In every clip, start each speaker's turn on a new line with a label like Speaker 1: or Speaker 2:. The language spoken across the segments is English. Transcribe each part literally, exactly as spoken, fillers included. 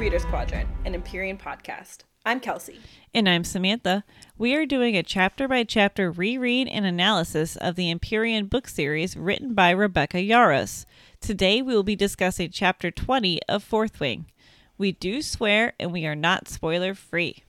Speaker 1: Reader's Quadrant, an Empyrean podcast. I'm Kelsey.
Speaker 2: And I'm Samantha. We are doing a chapter-by-chapter reread and analysis of the Empyrean book series written by Rebecca Yarros. Today we will be discussing chapter twenty of Fourth Wing. We do swear, and we are not spoiler-free.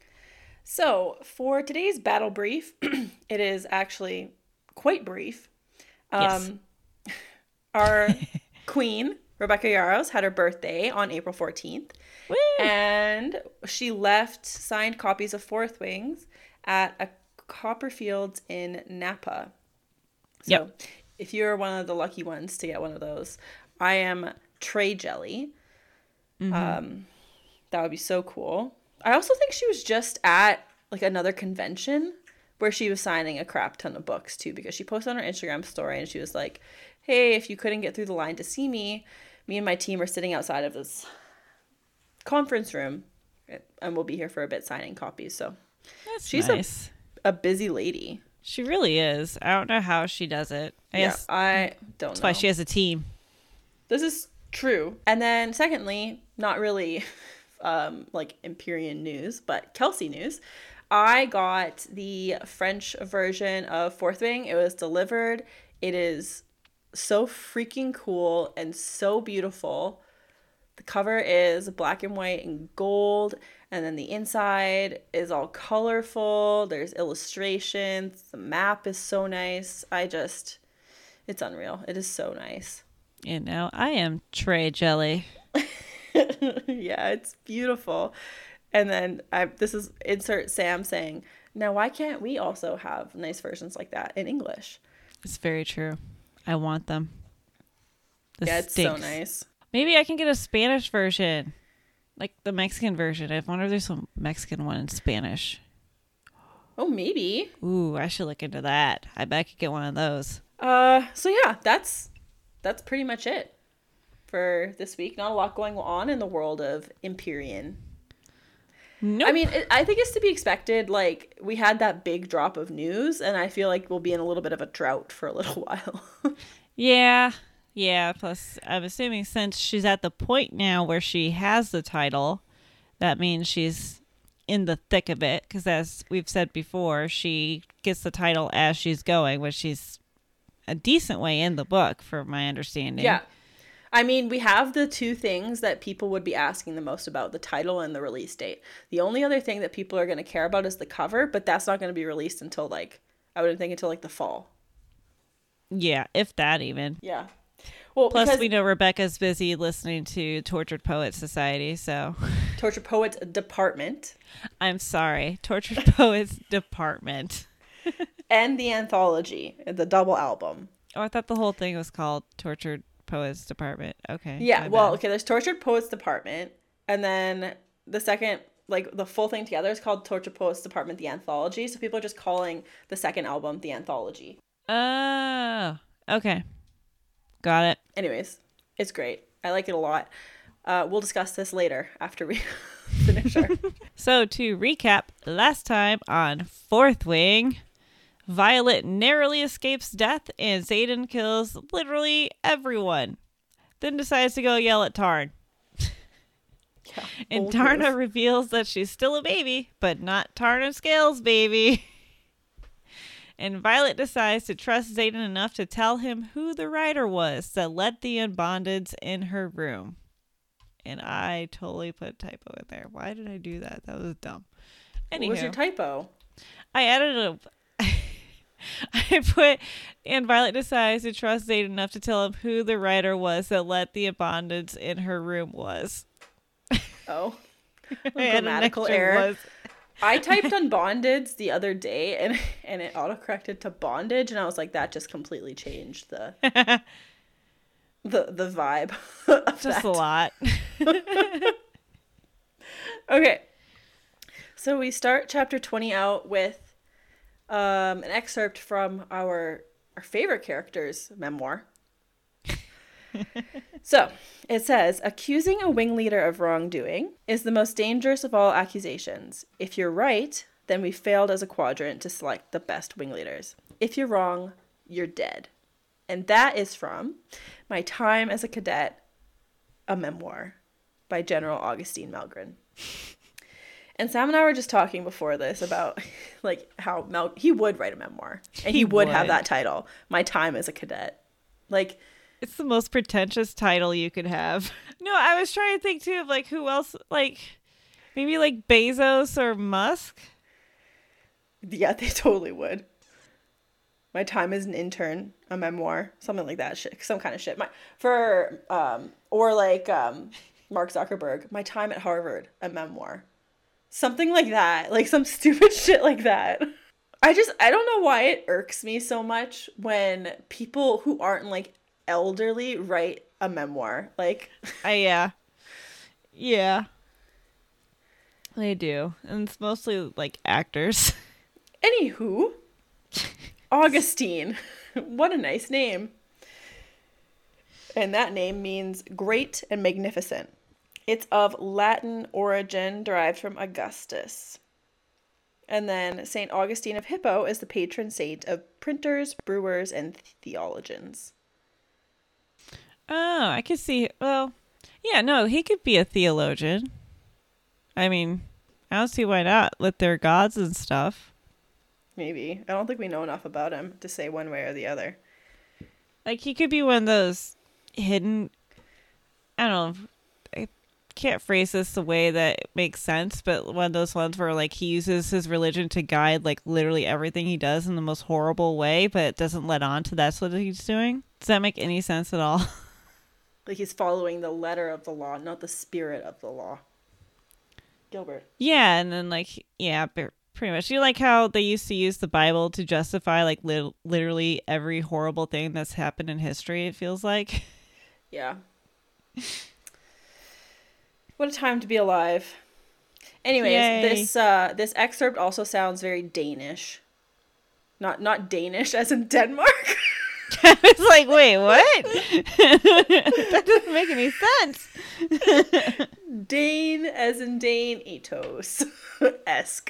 Speaker 1: So, for today's battle brief, it is actually quite brief. Um, yes. Our queen, Rebecca Yarros, had her birthday on April fourteenth. Woo! And she left signed copies of Fourth Wings at a Copperfields in Napa. So, yep. If you're one of the lucky ones to get one of those, I am Trey Jelly. Mm-hmm. Um, that would be so cool. I also think she was just at like another convention where she was signing a crap ton of books too, because she posted on her Instagram story and she was like, hey, if you couldn't get through the line to see me, me and my team are sitting outside of this conference room and we'll be here for a bit signing copies. So
Speaker 2: that's
Speaker 1: she's
Speaker 2: nice.
Speaker 1: a, a busy lady. She
Speaker 2: really is. I don't know how she does it. I
Speaker 1: yeah,
Speaker 2: guess
Speaker 1: I don't
Speaker 2: that's
Speaker 1: know.
Speaker 2: why she has a team.
Speaker 1: This is true. And then secondly, not really um, like Empyrean news, but Kelsey news. I got the French version of Fourth Wing. It was delivered. It is so freaking cool and so beautiful. The cover is black and white and gold, and then the inside is all colorful. There's illustrations. The map is so nice. I just, it's unreal. It is so nice.
Speaker 2: You know, I am Trey Jelly.
Speaker 1: Yeah, it's beautiful. And then I, this is insert Sam saying, now why can't we also have nice versions like that in English?
Speaker 2: It's very true. I want them. This
Speaker 1: yeah, it's
Speaker 2: stinks.
Speaker 1: so nice.
Speaker 2: Maybe I can get a Spanish version, like the Mexican version. I wonder if there's a Mexican one in Spanish.
Speaker 1: Oh, maybe.
Speaker 2: Ooh, I should look into that. I bet I could get one of those.
Speaker 1: Uh, so yeah, that's that's pretty much it for this week. Not a lot going on in the world of Empyrean.
Speaker 2: Nope.
Speaker 1: I mean, it, I think it's to be expected. Like, we had that big drop of news, and I feel like we'll be in a little bit of a drought for a little while.
Speaker 2: Yeah. Yeah. Plus, I'm assuming since she's at the point now where she has the title, that means she's in the thick of it. Because as we've said before, she gets the title as she's going, which she's a decent way in the book, from my understanding.
Speaker 1: Yeah. I mean, we have the two things that people would be asking the most about, the title and the release date. The only other thing that people are going to care about is the cover, but that's not going to be released until, like, I wouldn't think until, like, the fall.
Speaker 2: Yeah, if that even.
Speaker 1: Yeah. Well,
Speaker 2: plus,
Speaker 1: because
Speaker 2: we know Rebecca's busy listening to Tortured Poets Society, so.
Speaker 1: Tortured Poets Department.
Speaker 2: I'm sorry. Tortured Poets Department.
Speaker 1: And the anthology, the double album.
Speaker 2: Oh, I thought the whole thing was called Tortured Poets Department. Okay.
Speaker 1: Yeah, well, okay, there's Tortured Poets Department, and then the second, like, the full thing together is called Tortured Poets Department, the Anthology, so people are just calling the second album the Anthology.
Speaker 2: Oh, okay. Got it.
Speaker 1: Anyways, it's great. I like it a lot. Uh, we'll discuss this later after we finish our...
Speaker 2: So, to recap, last time on Fourth Wing, Violet narrowly escapes death and Xaden kills literally everyone. Then decides to go yell at Tarn.
Speaker 1: Yeah,
Speaker 2: and Tarna
Speaker 1: move.
Speaker 2: reveals that she's still a baby, but not Tarna Scales baby. And Violet decides to trust Xaden enough to tell him who the writer was that let the Unbondeds in her room. And I totally put a typo in there. Why did I do that? That was dumb. Anywho,
Speaker 1: What was your typo?
Speaker 2: I added a... I put, and Violet decides to trust Xaden enough to tell him who the writer was that let the Abondeds in her room was.
Speaker 1: Oh,
Speaker 2: grammatical
Speaker 1: error.
Speaker 2: Was.
Speaker 1: I typed Unbondeds the other day, and and it autocorrected to bondage, and I was like, that just completely changed the the the vibe. Of
Speaker 2: just
Speaker 1: that.
Speaker 2: a lot.
Speaker 1: Okay, so we start chapter twenty out with Um, an excerpt from our our favorite character's memoir. So, it says, accusing a wing leader of wrongdoing is the most dangerous of all accusations. If you're right, then we failed as a quadrant to select the best wing leaders. If you're wrong, you're dead. And that is from My Time as a Cadet, a Memoir. by General Augustine Malgren. And Sam and I were just talking before this about like how Mel he would write a memoir and he, he would, would have that title, My Time as a Cadet. Like,
Speaker 2: it's the most pretentious title you could have. No, I was trying to think too of like who else, like maybe like Bezos or Musk.
Speaker 1: Yeah, they totally would. My Time as an Intern, a memoir, something like that, shit, some kind of shit. My for um or like um Mark Zuckerberg, My Time at Harvard, a memoir. Something like that, like some stupid shit like that. I just, I don't know why it irks me so much when people who aren't like elderly write a memoir. Like,
Speaker 2: uh, yeah. Yeah. They do. And it's mostly like actors.
Speaker 1: Anywho, Augustine. What a nice name. And that name means great and magnificent. It's of Latin origin, derived from Augustus. And then Saint Augustine of Hippo is the patron saint of printers, brewers, and theologians.
Speaker 2: Oh, I could see. Well, yeah, no, he could be a theologian. I mean, I don't see why not with their gods and stuff.
Speaker 1: Maybe. I don't think we know enough about him to say one way or the other.
Speaker 2: Like, he could be one of those hidden, I don't know, I can't phrase this the way that it makes sense, but one of those ones where like he uses his religion to guide like literally everything he does in the most horrible way, but it doesn't let on to that's what he's doing. Does that make any sense at all?
Speaker 1: Like he's following the letter of the law, not the spirit of the law. Gilbert.
Speaker 2: Yeah, and then like, yeah, pretty much. You like how they used to use the Bible to justify like li- literally every horrible thing that's happened in history, it feels like.
Speaker 1: Yeah. What a time to be alive. Anyways, Yay. this uh, this excerpt also sounds very Danish. Not not Danish as in Denmark.
Speaker 2: I was like, wait, what? That doesn't make any sense.
Speaker 1: Dane as in Dane Ethos. Esque.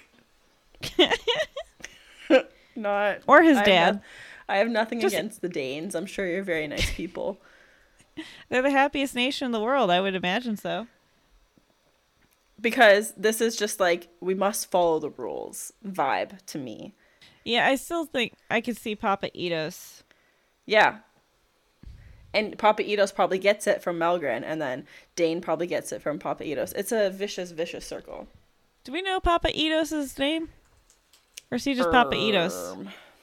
Speaker 1: Not
Speaker 2: or his
Speaker 1: I
Speaker 2: dad.
Speaker 1: Have no, I have nothing
Speaker 2: Just,
Speaker 1: against the Danes. I'm sure you're very nice people.
Speaker 2: They're the happiest nation in the world. I would imagine so.
Speaker 1: Because this is just like, we must follow the rules vibe to me.
Speaker 2: Yeah, I still think I could see Papa Edos.
Speaker 1: Yeah. And Papa Edos probably gets it from Malgren, and then Dane probably gets it from Papa Edos. It's a vicious, vicious circle.
Speaker 2: Do we know Papa Edos' name? Or is he just um, Papa Edos?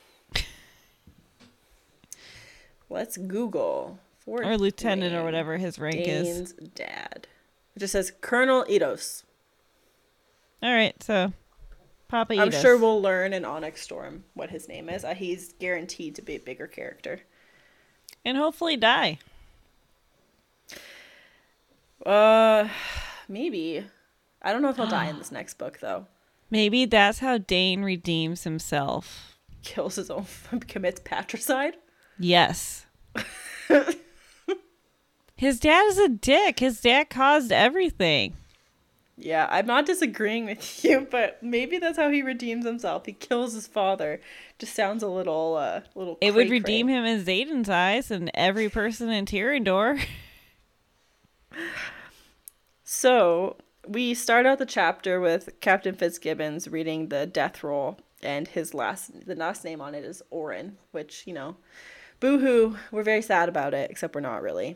Speaker 1: Let's Google.
Speaker 2: For or lieutenant Dane, or whatever his rank
Speaker 1: Dane's
Speaker 2: is.
Speaker 1: Dane's dad. It just says Colonel Edos.
Speaker 2: All right, so Papa Edos.
Speaker 1: I'm sure we'll learn in Onyx Storm what his name is. Uh, he's guaranteed to be a bigger character.
Speaker 2: And hopefully die.
Speaker 1: Uh, maybe. I don't know if he'll die in this next book, though.
Speaker 2: Maybe that's how Dane redeems himself.
Speaker 1: Kills his own, commits patricide?
Speaker 2: Yes. His dad is a dick. His dad caused everything.
Speaker 1: Yeah, I'm not disagreeing with you, but maybe that's how he redeems himself. He kills his father. Just sounds a little, uh, little.
Speaker 2: It would redeem him in Xaden's eyes and every person in Tyrrendor.
Speaker 1: So we start out the chapter with Captain Fitzgibbons reading the death roll, and his last, the last name on it is Oren, which, you know, boo-hoo, we're very sad about it, except we're not really.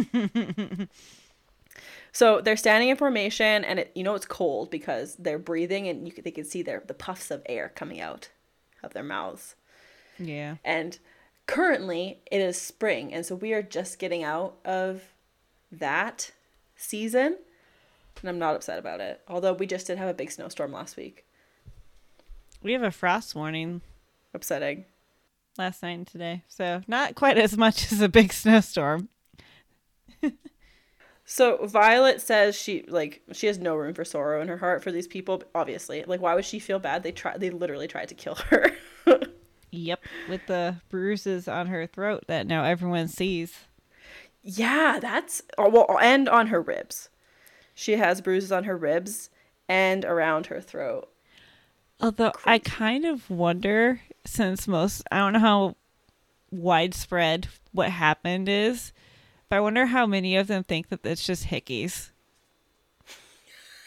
Speaker 1: So they're standing in formation, and it, you know it's cold because they're breathing, and you, they can see their the puffs of air coming out of their mouths.
Speaker 2: Yeah.
Speaker 1: And currently, it is spring, and so we are just getting out of that season, and I'm not upset about it. Although we just did have a big snowstorm last week. We
Speaker 2: have a frost warning.
Speaker 1: Upsetting.
Speaker 2: Last night and today, so not quite as much as a big snowstorm.
Speaker 1: So Violet says she like she has no room for sorrow in her heart for these people. Obviously, like why would she feel bad? They try. They literally tried to kill her.
Speaker 2: Yep, with the bruises on her throat that now everyone sees.
Speaker 1: Yeah, that's oh, well, and on her ribs. She has bruises on her ribs and around her throat.
Speaker 2: Although Crazy. I kind of wonder, since most I don't know how widespread what happened is. I wonder how many of them think that it's just hickeys.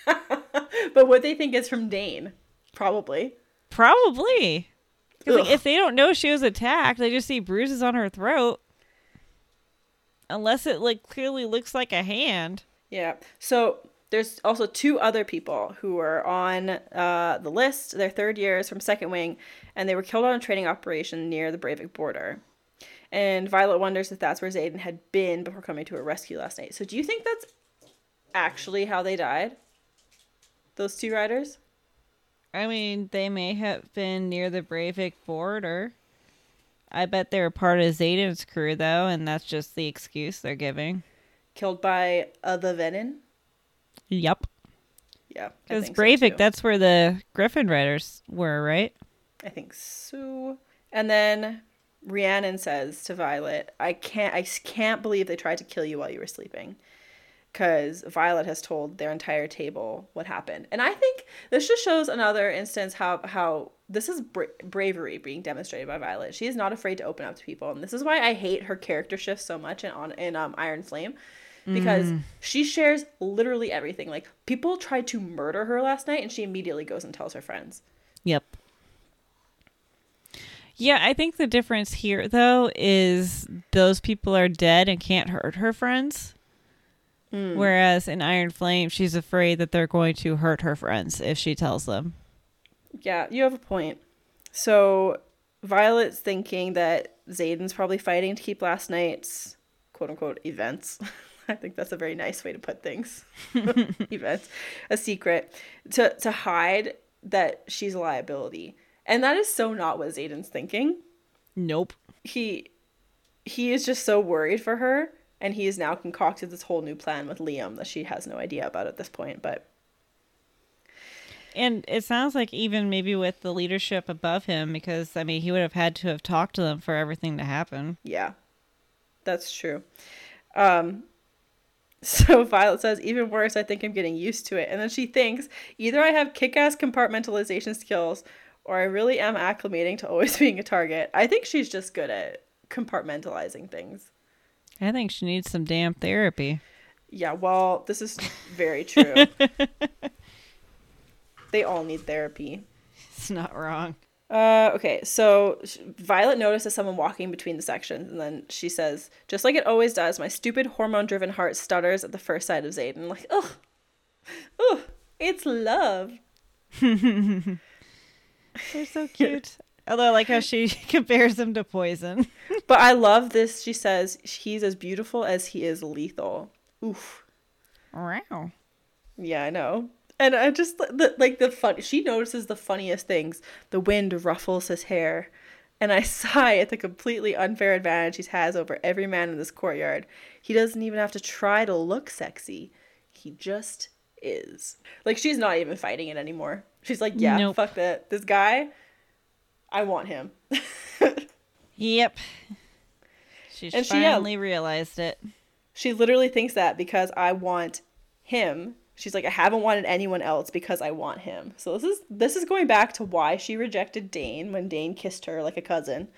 Speaker 1: But what they think is from Dane. Probably.
Speaker 2: Probably. Like, if they don't know she was attacked, they just see bruises on her throat. Unless it like clearly looks like a hand.
Speaker 1: Yeah. So there's also two other people who were on uh, the list. They're third years from Second Wing, and they were killed on a training operation near the Breivik border. And Violet wonders if that's where Xaden had been before coming to her rescue last night. So do you think that's actually how they died? Those two riders?
Speaker 2: I mean, they may have been near the Breivik border. I bet they were part of Xaden's crew, though, and that's just the excuse they're giving.
Speaker 1: Killed by uh, the Venin?
Speaker 2: Yep.
Speaker 1: Yeah.
Speaker 2: Because Breivik,
Speaker 1: so
Speaker 2: that's where the Griffin Riders were, right?
Speaker 1: I think so. And then Rhiannon says to Violet, I can't, I can't believe they tried to kill you while you were sleeping. Because Violet has told their entire table what happened. And I think this just shows another instance how how this is bra- bravery being demonstrated by Violet. She is not afraid to open up to people. And this is why I hate her character shift so much in, on, in um, Iron Flame. Because mm. she shares literally everything. Like, people tried to murder her last night, and she immediately goes and tells her friends.
Speaker 2: Yep. Yeah, I think the difference here, though, is those people are dead and can't hurt her friends. Mm. Whereas in Iron Flame, she's afraid that they're going to hurt her friends if she tells them.
Speaker 1: Yeah, you have a point. So Violet's thinking that Xaden's probably fighting to keep last night's quote-unquote events. I think that's a very nice way to put things. Events. A secret. To, to hide that she's a liability. And that is so not what Xaden's thinking.
Speaker 2: Nope.
Speaker 1: He he is just so worried for her. And he has now concocted this whole new plan with Liam that she has no idea about at this point. But
Speaker 2: and it sounds like even maybe with the leadership above him, because, I mean, he would have had to have talked to them for everything to happen.
Speaker 1: Yeah, that's true. Um, so Violet says, even worse, I think I'm getting used to it. And then she thinks, either I have kick-ass compartmentalization skills or I really am acclimating to always being a target. I think she's just good at compartmentalizing things.
Speaker 2: I think she needs some damn therapy.
Speaker 1: Yeah, well, this is very true. They all need therapy.
Speaker 2: It's not wrong.
Speaker 1: Uh, okay, so Violet notices someone walking between the sections, and then she says, just like it always does, my stupid hormone-driven heart stutters at the first sight of Xaden. Like, ugh, ugh, it's love.
Speaker 2: They're so cute. Although I like how she compares him to poison.
Speaker 1: But I love this. She says he's as beautiful as he is lethal. Oof.
Speaker 2: Wow.
Speaker 1: Yeah, I know. And I just the, like the fun. She notices the funniest things. The wind ruffles his hair, and I sigh at the completely unfair advantage he has over every man in this courtyard. He doesn't even have to try to look sexy. He just is. Like, she's not even fighting it anymore. She's like, yeah, nope. Fuck that. This guy, I want him.
Speaker 2: Yep. She's and finally she, yeah, realized it.
Speaker 1: She literally thinks that because I want him. She's like, I haven't wanted anyone else because I want him. So this is this is going back to why she rejected Dane when Dane kissed her like a cousin.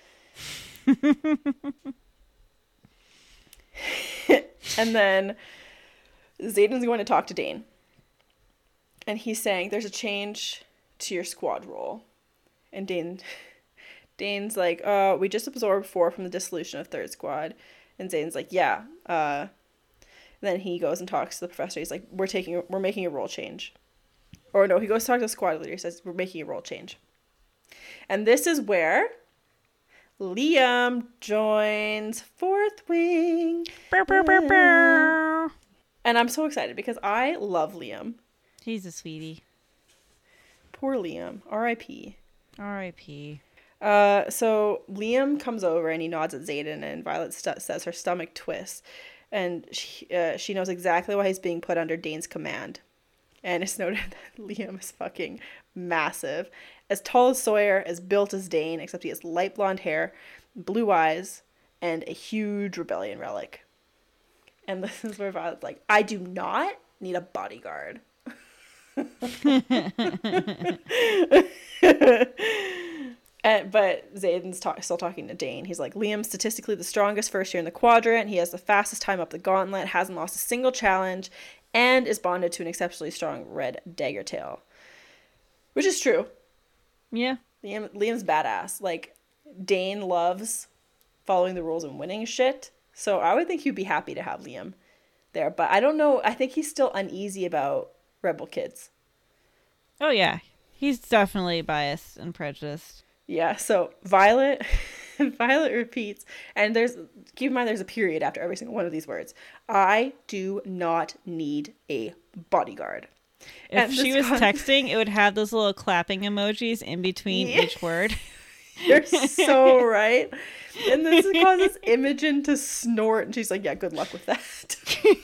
Speaker 1: And then Xaden's going to talk to Dane. And he's saying, there's a change to your squad role. And Dane, Dane's like, uh, we just absorbed four from the dissolution of third squad. And Xaden's like, yeah. Uh, then he goes and talks to the professor. He's like, we're taking, we're making a role change. Or no, he goes to talk to the squad leader. He says, we're making a role change. And this is where Liam joins Fourth Wing. Bow, bow, bow, bow. And I'm so excited because I love Liam.
Speaker 2: He's a sweetie.
Speaker 1: Poor Liam. R I P
Speaker 2: R I P
Speaker 1: Uh, so Liam comes over and he nods at Xaden, and Violet st- says her stomach twists. And she, uh, she knows exactly why he's being put under Dane's command. And it's noted that Liam is fucking massive. As tall as Sawyer, as built as Dane, except he has light blonde hair, blue eyes, and a huge rebellion relic. And this is where Violet's like, I do not need a bodyguard. And, but Xaden's talk, still talking to Dane. He's like, Liam's statistically the strongest first year in the quadrant. He has the fastest time up the gauntlet, hasn't lost a single challenge, and is bonded to an exceptionally strong red dagger tail. Which is true.
Speaker 2: Yeah.
Speaker 1: Liam, Liam's badass. Like, Dane loves following the rules and winning shit. So I would think he'd be happy to have Liam there. But I don't know. I think he's still uneasy about Rebel kids.
Speaker 2: Oh, yeah. He's definitely biased and prejudiced.
Speaker 1: Yeah, so Violet... Violet repeats, and there's, keep in mind there's a period after every single one of these words. I do not need a bodyguard.
Speaker 2: If and she was con- texting, it would have those little clapping emojis in between yeah. each word.
Speaker 1: You're so right. And this causes Imogen to snort, and she's like, yeah, good luck with that.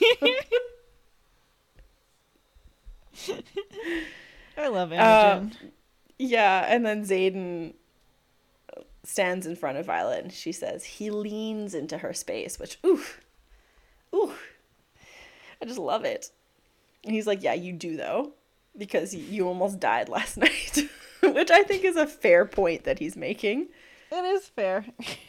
Speaker 2: I love Imogen.
Speaker 1: Uh, yeah, and then Xaden stands in front of Violet, and she says, he leans into her space, which, ooh, ooh, I just love it. And he's like, yeah, you do, though, because you almost died last night, which I think is a fair point that he's making.
Speaker 2: It is fair.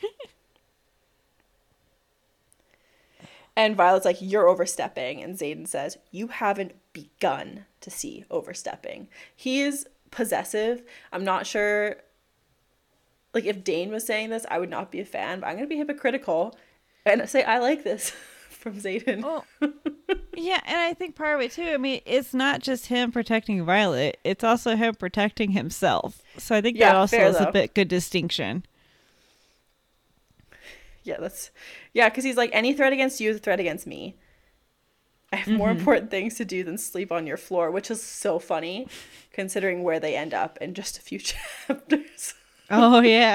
Speaker 1: And Violet's like, you're overstepping. And Xaden says, you haven't begun to see overstepping. He is possessive. I'm not sure, like, if Dane was saying this, I would not be a fan, but I'm going to be hypocritical and say I like this from Xaden.
Speaker 2: Well, yeah, and I think part of it, too, I mean, it's not just him protecting Violet. It's also him protecting himself. So I think yeah, that also fair, is though. a bit good distinction.
Speaker 1: Yeah, that's, yeah, because he's like, any threat against you is a threat against me. I have mm-hmm. more important things to do than sleep on your floor, which is so funny, considering where they end up in just a few chapters.
Speaker 2: Oh, yeah.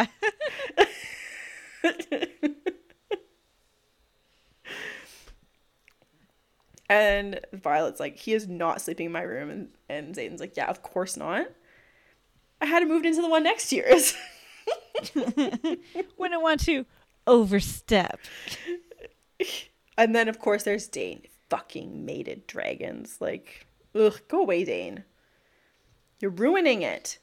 Speaker 1: And Violet's like, he is not sleeping in my room. And, and Xaden's like, yeah, of course not. I had moved into the one next to yours.
Speaker 2: Wouldn't want to overstep.
Speaker 1: And then, of course, there's Dane. Fucking mated dragons. Like, ugh, go away, Dane. You're ruining it.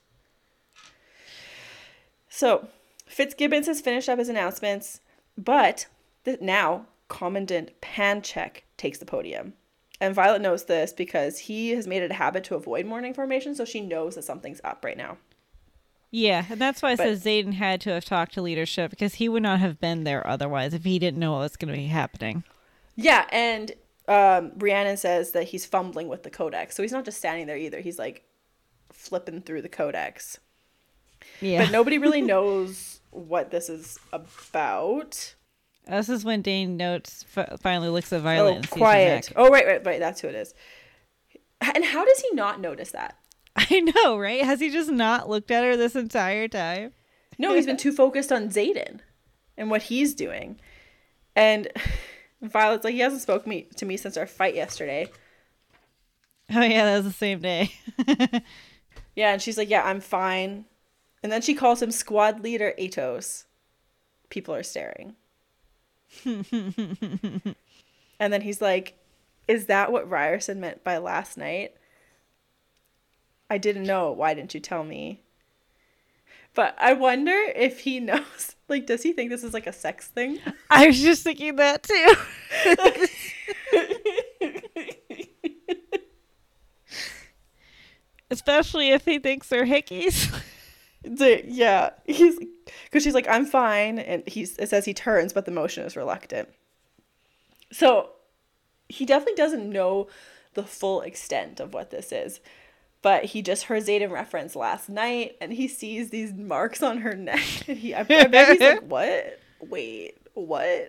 Speaker 1: So, Fitzgibbons has finished up his announcements, but th- now Commandant Pancheck takes the podium. And Violet knows this because he has made it a habit to avoid morning formation, so she knows that something's up right now.
Speaker 2: Yeah, and that's why I said Xaden had to have talked to leadership, because he would not have been there otherwise if he didn't know what was going to be happening.
Speaker 1: Yeah, and um, Rhiannon says that he's fumbling with the codex, so he's not just standing there either. He's like flipping through the codex. Yeah. But nobody really knows what this is about.
Speaker 2: This is when Dane notes f- finally looks at Violet
Speaker 1: oh,
Speaker 2: and sees
Speaker 1: quiet. Oh, right, right, right. That's who it is. And how does he not notice that?
Speaker 2: I know, right? Has he just not looked at her this entire time?
Speaker 1: No, he's been too focused on Xaden and what he's doing. And Violet's like, he hasn't spoken me, to me since our fight yesterday.
Speaker 2: Oh, yeah, that was the same day.
Speaker 1: Yeah, and she's like, yeah, I'm fine. And then she calls him squad leader Atos. People are staring. And then he's like, is that what Ryerson meant by last night? I didn't know. Why didn't you tell me? But I wonder if he knows. Like, does he think this is like a sex thing?
Speaker 2: I was just thinking that too. Especially if he thinks they're hickeys.
Speaker 1: Yeah, he's because she's like, I'm fine, and he's it says he turns, but the motion is reluctant. So he definitely doesn't know the full extent of what this is, but he just heard Xaden reference last night, and he sees these marks on her neck, and he I, I bet he's like, what? Wait, what?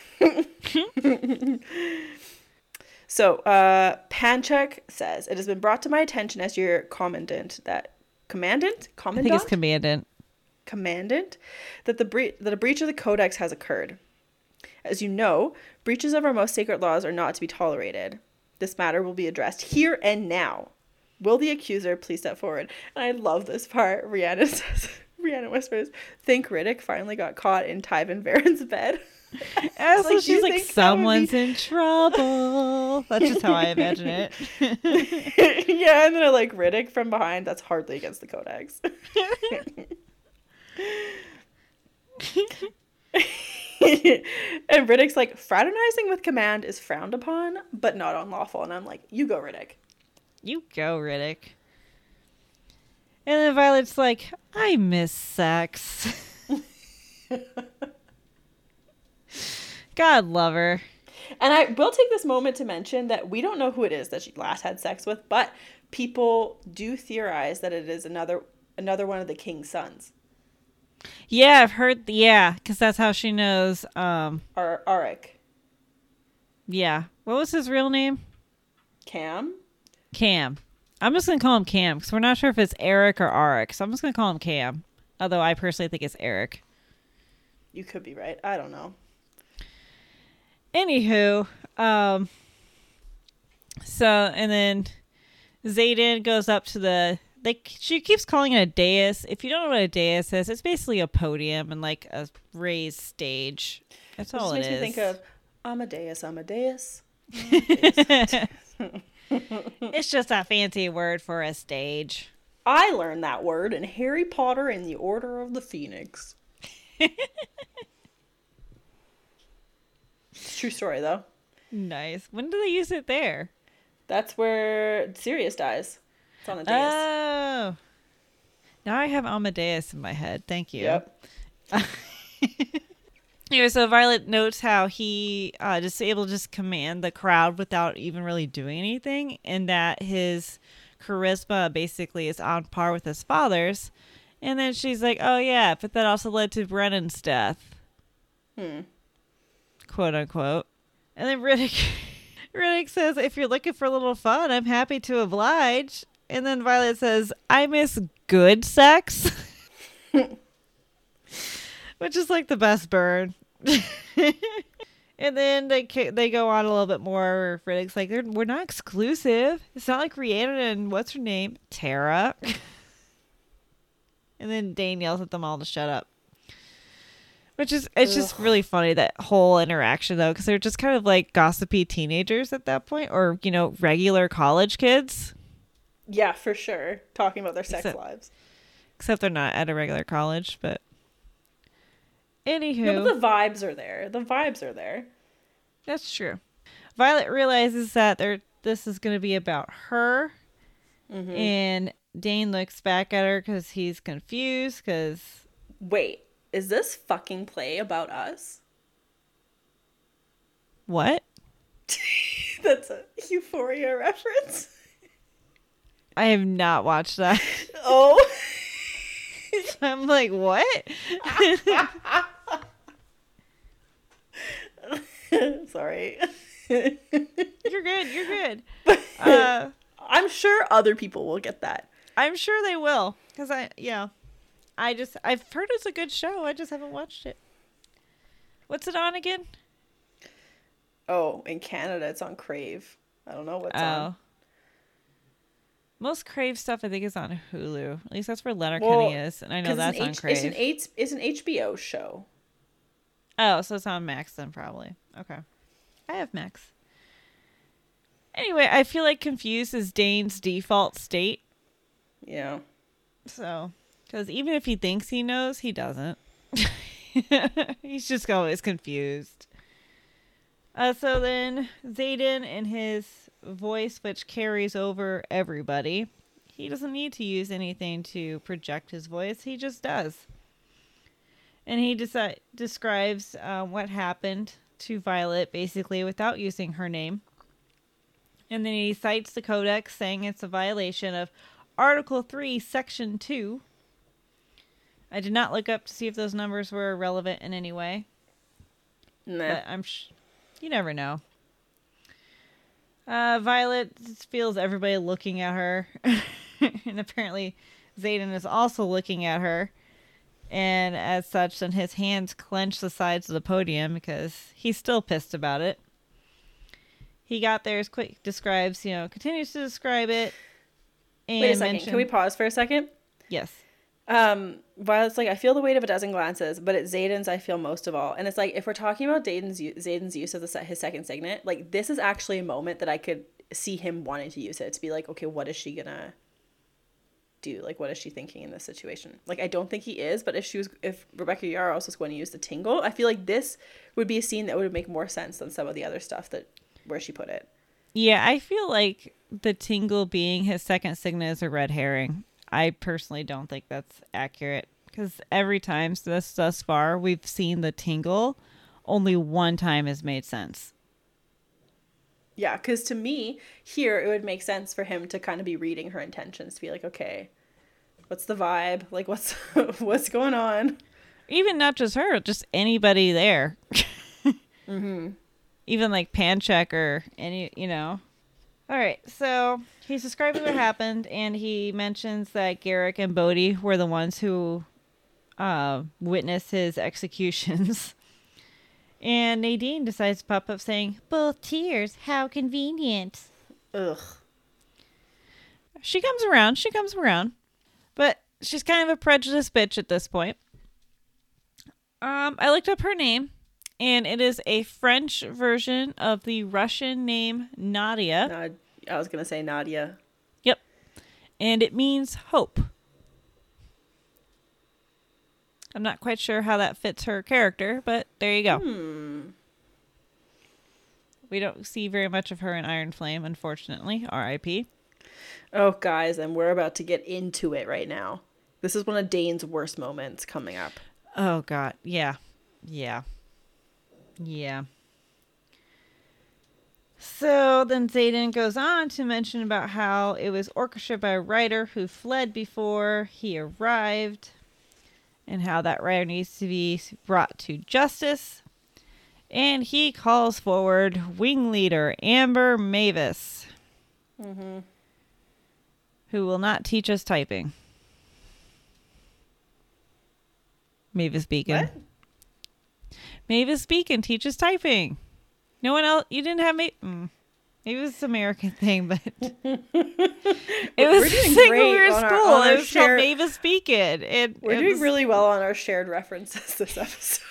Speaker 1: So uh, Pancheck says, it has been brought to my attention as your commandant that. Commandant? Commandant?
Speaker 2: I think it's commandant.
Speaker 1: Commandant? That the bre- that a breach of the Codex has occurred. As you know, breaches of our most sacred laws are not to be tolerated. This matter will be addressed here and now. Will the accuser please step forward? And I love this part. Rhiannon says, Rhiannon whispers, think Riddick finally got caught in Tyven Varen's bed.
Speaker 2: And so like, she's like, someone's be... in trouble. That's just how I imagine it.
Speaker 1: Yeah, and then I like Riddick from behind. That's hardly against the Codex. And Riddick's like, fraternizing with command is frowned upon, but not unlawful. And I'm like, you go, Riddick.
Speaker 2: You go, Riddick. And then Violet's like, I miss sex. God love her.
Speaker 1: And I will take this moment to mention that we don't know who it is that she last had sex with, but people do theorize that it is another another one of the king's sons.
Speaker 2: Yeah, I've heard. Yeah, because that's how she knows. Um,
Speaker 1: Ar- Arik.
Speaker 2: Yeah. What was his real name?
Speaker 1: Cam?
Speaker 2: Cam. I'm just going to call him Cam because we're not sure if it's Eric or Arik. So I'm just going to call him Cam. Although I personally think it's Eric.
Speaker 1: You could be right. I don't know.
Speaker 2: Anywho, um, so, and then Xaden goes up to the, like, she keeps calling it a dais. If you don't know what a dais is, it's basically a podium and, like, a raised stage. That's all it is.
Speaker 1: It makes me think of Amadeus, Amadeus. Amadeus.
Speaker 2: It's just a fancy word for a stage.
Speaker 1: I learned that word in Harry Potter and the Order of the Phoenix. It's a true story, though.
Speaker 2: Nice. When do they use it there?
Speaker 1: That's where Sirius dies. It's on a dais.
Speaker 2: Oh. Now I have Amadeus in my head. Thank you.
Speaker 1: Yep.
Speaker 2: Anyway, so Violet notes how he uh, just able to just command the crowd without even really doing anything, and that his charisma basically is on par with his father's. And then she's like, oh, yeah, but that also led to Brennan's death.
Speaker 1: Hmm.
Speaker 2: Quote unquote. And then Riddick, Riddick says, if you're looking for a little fun, I'm happy to oblige. And then Violet says, I miss good sex. Which is like the best burn. And then they they go on a little bit more. Riddick's like, They're, we're not exclusive. It's not like Rhiannon and what's her name? Tara. And then Dane yells at them all to shut up. Which is, it's Ugh. just really funny, that whole interaction, though, because they're just kind of like gossipy teenagers at that point, or, you know, regular college kids.
Speaker 1: Yeah, for sure. Talking about their sex
Speaker 2: except,
Speaker 1: lives.
Speaker 2: Except they're not at a regular college, but. Anywho.
Speaker 1: No, but the vibes are there. The vibes are there.
Speaker 2: That's true. Violet realizes that they're, this is going to be about her. Mm-hmm. And Dane looks back at her because he's confused, because.
Speaker 1: Wait. Is this fucking play about us?
Speaker 2: What?
Speaker 1: That's a Euphoria reference.
Speaker 2: I have not watched that.
Speaker 1: Oh.
Speaker 2: I'm like, what?
Speaker 1: Sorry.
Speaker 2: You're good. You're good. Uh,
Speaker 1: I'm sure other people will get that.
Speaker 2: I'm sure they will. Because I, yeah. I just, I've heard it's a good show. I just haven't watched it. What's it on again?
Speaker 1: Oh, in Canada, it's on Crave. I don't know what's
Speaker 2: oh.
Speaker 1: on.
Speaker 2: Most Crave stuff, I think, is on Hulu. At least that's where Letterkenny well, is. And I know that's on H- Crave.
Speaker 1: It's an, H- it's an H B O show.
Speaker 2: Oh, so it's on Max then, probably. Okay. I have Max. Anyway, I feel like confused is Dane's default state.
Speaker 1: Yeah.
Speaker 2: So... Because even if he thinks he knows, he doesn't. He's just always confused. Uh, so then Xaden, in his voice, which carries over everybody, he doesn't need to use anything to project his voice. He just does. And he deci- describes uh, what happened to Violet, basically, without using her name. And then he cites the Codex, saying it's a violation of Article three, Section two. I did not look up to see if those numbers were relevant in any way.
Speaker 1: Nah.
Speaker 2: But I'm sh- you never know. Uh, Violet feels everybody looking at her. And apparently Xaden is also looking at her. And as such, then his hands clench the sides of the podium because he's still pissed about it. He got there as quick, describes, you know, continues to describe it. And
Speaker 1: Wait a second.
Speaker 2: mention-
Speaker 1: Can we pause for a second?
Speaker 2: Yes.
Speaker 1: Um, Violet's like, I feel the weight of a dozen glances, but it's Xaden's I feel most of all. And it's like, if we're talking about Xaden's, Xaden's use of the his second signet, like, this is actually a moment that I could see him wanting to use it. To be like, okay, what is she gonna... do? Like, what is she thinking in this situation? Like, I don't think he is, but if she was, if Rebecca Yarros was going to use the tingle, I feel like this would be a scene that would make more sense than some of the other stuff that where she put it.
Speaker 2: Yeah, I feel like the tingle being his second signet is a red herring. I personally don't think that's accurate because every time this thus far we've seen the tingle, only one time has made sense.
Speaker 1: Yeah, because to me, here, it would make sense for him to kind of be reading her intentions, to be like, okay, what's the vibe? Like, what's what's going on?
Speaker 2: Even not just her, just anybody there.
Speaker 1: Mm-hmm.
Speaker 2: Even, like, Panchek or any, you know. All right, so he's describing what happened, and he mentions that Garrick and Bodhi were the ones who uh, witnessed his executions. And Nadine decides to pop up saying, both tears, how convenient.
Speaker 1: Ugh.
Speaker 2: She comes around. She comes around. But she's kind of a prejudiced bitch at this point. Um, I looked up her name, and it is a French version of the Russian name Nadia.
Speaker 1: Nad- I was going to say Nadia.
Speaker 2: Yep. And it means hope. I'm not quite sure how that fits her character, but there you go.
Speaker 1: Hmm.
Speaker 2: We don't see very much of her in Iron Flame, unfortunately. R I P
Speaker 1: Oh, guys, and we're about to get into it right now. This is one of Dane's worst moments coming up.
Speaker 2: Oh, God. Yeah. Yeah. Yeah. So then Xaden goes on to mention about how it was orchestrated by a writer who fled before he arrived. And how that writer needs to be brought to justice. And he calls forward wing leader Amber Mavis.
Speaker 1: Mm-hmm.
Speaker 2: Who will not teach us typing. Mavis Beacon.
Speaker 1: What?
Speaker 2: Mavis Beacon teaches typing. No one else. You didn't have me. Mm. Maybe it was an American thing, but it was
Speaker 1: We're doing
Speaker 2: a thing
Speaker 1: great
Speaker 2: when we were in
Speaker 1: on our-
Speaker 2: school.
Speaker 1: on our
Speaker 2: It was
Speaker 1: share-
Speaker 2: called Mavis Beacon. And
Speaker 1: We're
Speaker 2: it
Speaker 1: doing
Speaker 2: was-
Speaker 1: really well on our shared references this episode.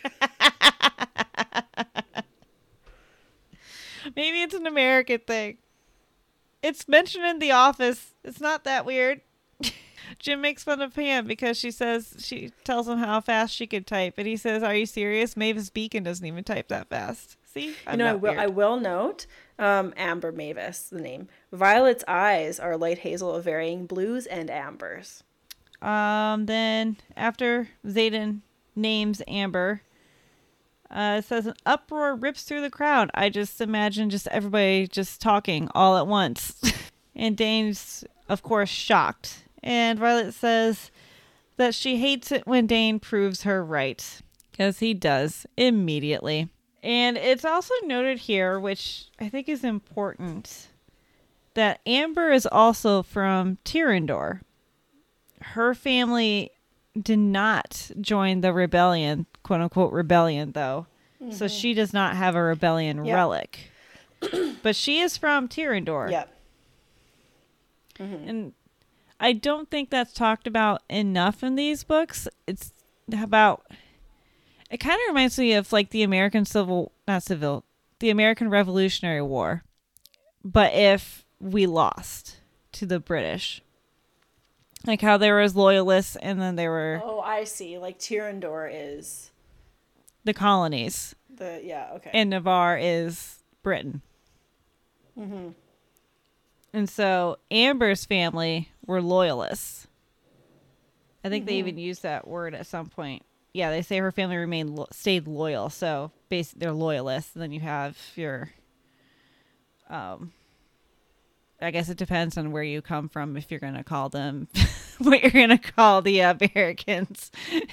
Speaker 2: Maybe it's an American thing. It's mentioned in The Office. It's not that weird. Jim makes fun of Pam because she says she tells him how fast she could type, and he says, "Are you serious? Mavis Beacon doesn't even type that fast." See, I'm
Speaker 1: you know, I
Speaker 2: not
Speaker 1: will,
Speaker 2: weird.
Speaker 1: I will note, um, Amber Mavis, the name. Violet's eyes are light hazel of varying blues and ambers.
Speaker 2: Um, then after Xaden names Amber, uh, it says an uproar rips through the crowd. I just imagine just everybody just talking all at once. And Dane's, of course, shocked. And Violet says that she hates it when Dane proves her right. Because he does immediately. And it's also noted here, which I think is important, that Amber is also from Tyrrendor. Her family did not join the rebellion, quote unquote rebellion, though. Mm-hmm. So she does not have a rebellion yep. relic. But she is from Tyrrendor.
Speaker 1: Yep. Mm-hmm.
Speaker 2: And I don't think that's talked about enough in these books. It's about... It kind of reminds me of like the American Civil, not Civil, the American Revolutionary War. But if we lost to the British. Like how there was loyalists and then there were...
Speaker 1: Oh, I see. Like Tyrrendor is...
Speaker 2: the colonies.
Speaker 1: The Yeah, okay.
Speaker 2: And Navarre is Britain.
Speaker 1: Mm-hmm.
Speaker 2: And so Amber's family were loyalists. I think mm-hmm. they even used that word at some point. Yeah, they say her family remained lo- stayed loyal, so basically they're loyalists. And then you have your, um, I guess it depends on where you come from if you're going to call them what you're going to call the uh, Americans.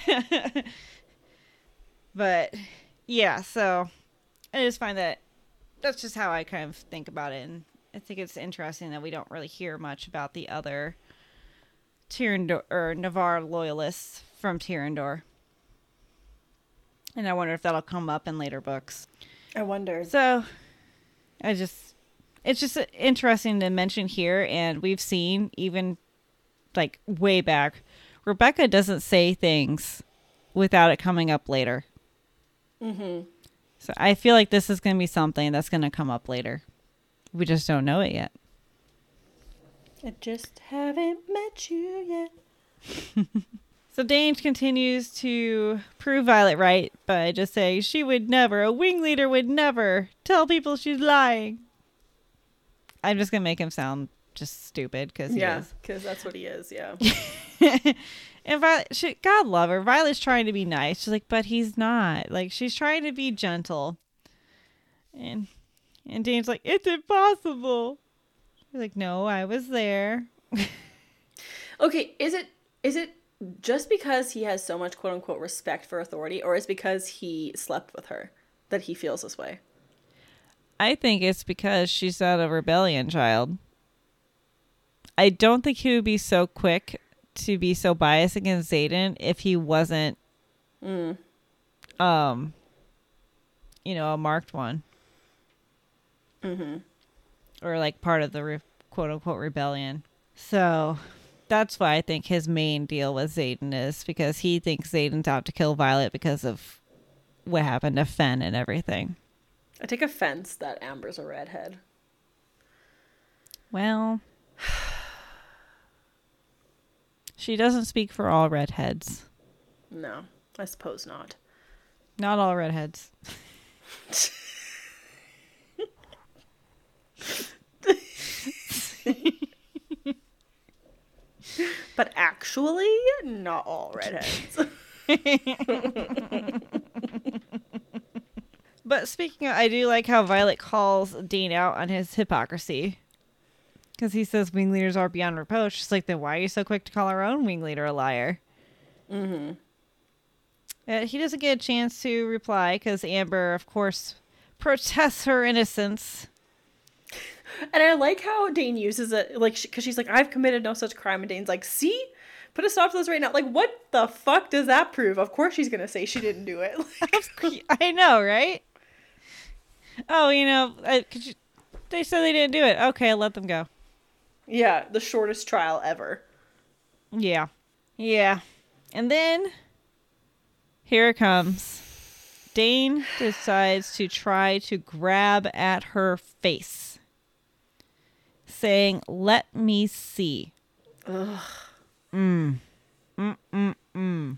Speaker 2: But yeah, so I just find that that's just how I kind of think about it, and I think it's interesting that we don't really hear much about the other Tyrrendor or Navarre loyalists from Tyrrendor. And I wonder if that'll come up in later books.
Speaker 1: I wonder.
Speaker 2: So, I just, it's just interesting to mention here, and we've seen even, like, way back, Rebecca doesn't say things without it coming up later.
Speaker 1: Mm-hmm.
Speaker 2: So, I feel like this is going to be something that's going to come up later. We just don't know it yet.
Speaker 1: I just haven't met you yet.
Speaker 2: So Dane continues to prove Violet right by just saying she would never, a wing leader would never tell people she's lying. I'm just going to make him sound just stupid because he
Speaker 1: yeah,
Speaker 2: is.
Speaker 1: because that's what he is, yeah.
Speaker 2: And Violet, she, God love her, Violet's trying to be nice. She's like, but he's not. Like, she's trying to be gentle. And and Dane's like, it's impossible. She's like, no, I was there.
Speaker 1: Okay, is it is it just because he has so much quote unquote respect for authority, or is it because he slept with her that he feels this way?
Speaker 2: I think it's because she's not a rebellion child. I don't think he would be so quick to be so biased against Xaden if he wasn't,
Speaker 1: mm.
Speaker 2: um, you know, a marked one.
Speaker 1: Mm-hmm.
Speaker 2: Or like part of the re- quote unquote rebellion. So that's why I think his main deal with Xaden is because he thinks Xaden's out to kill Violet because of what happened to Fen and everything.
Speaker 1: I take offense that Amber's a redhead.
Speaker 2: Well, she doesn't speak for all redheads.
Speaker 1: No, I suppose not.
Speaker 2: Not all redheads.
Speaker 1: But actually, not all redheads.
Speaker 2: But speaking of, I do like how Violet calls Dane out on his hypocrisy. Because he says wing leaders are beyond reproach. She's like, then why are you so quick to call our own wing leader a liar?
Speaker 1: Mm-hmm.
Speaker 2: Uh, he doesn't get a chance to reply because Amber, of course, protests her innocence.
Speaker 1: And I like how Dane uses it, like, because she's like, I've committed no such crime. And Dane's like, see? Put a stop to this right now. Like, what the fuck does that prove? Of course she's going to say she didn't do it. Like,
Speaker 2: I know, right? Oh, you know, I, could you, they said they didn't do it. Okay, I'll let them go.
Speaker 1: yeah, the shortest trial ever.
Speaker 2: Yeah. Yeah. And then, here it comes. Dane decides to try to grab at her face, saying, let me see.
Speaker 1: Ugh.
Speaker 2: Mm. Mm, mm, mm.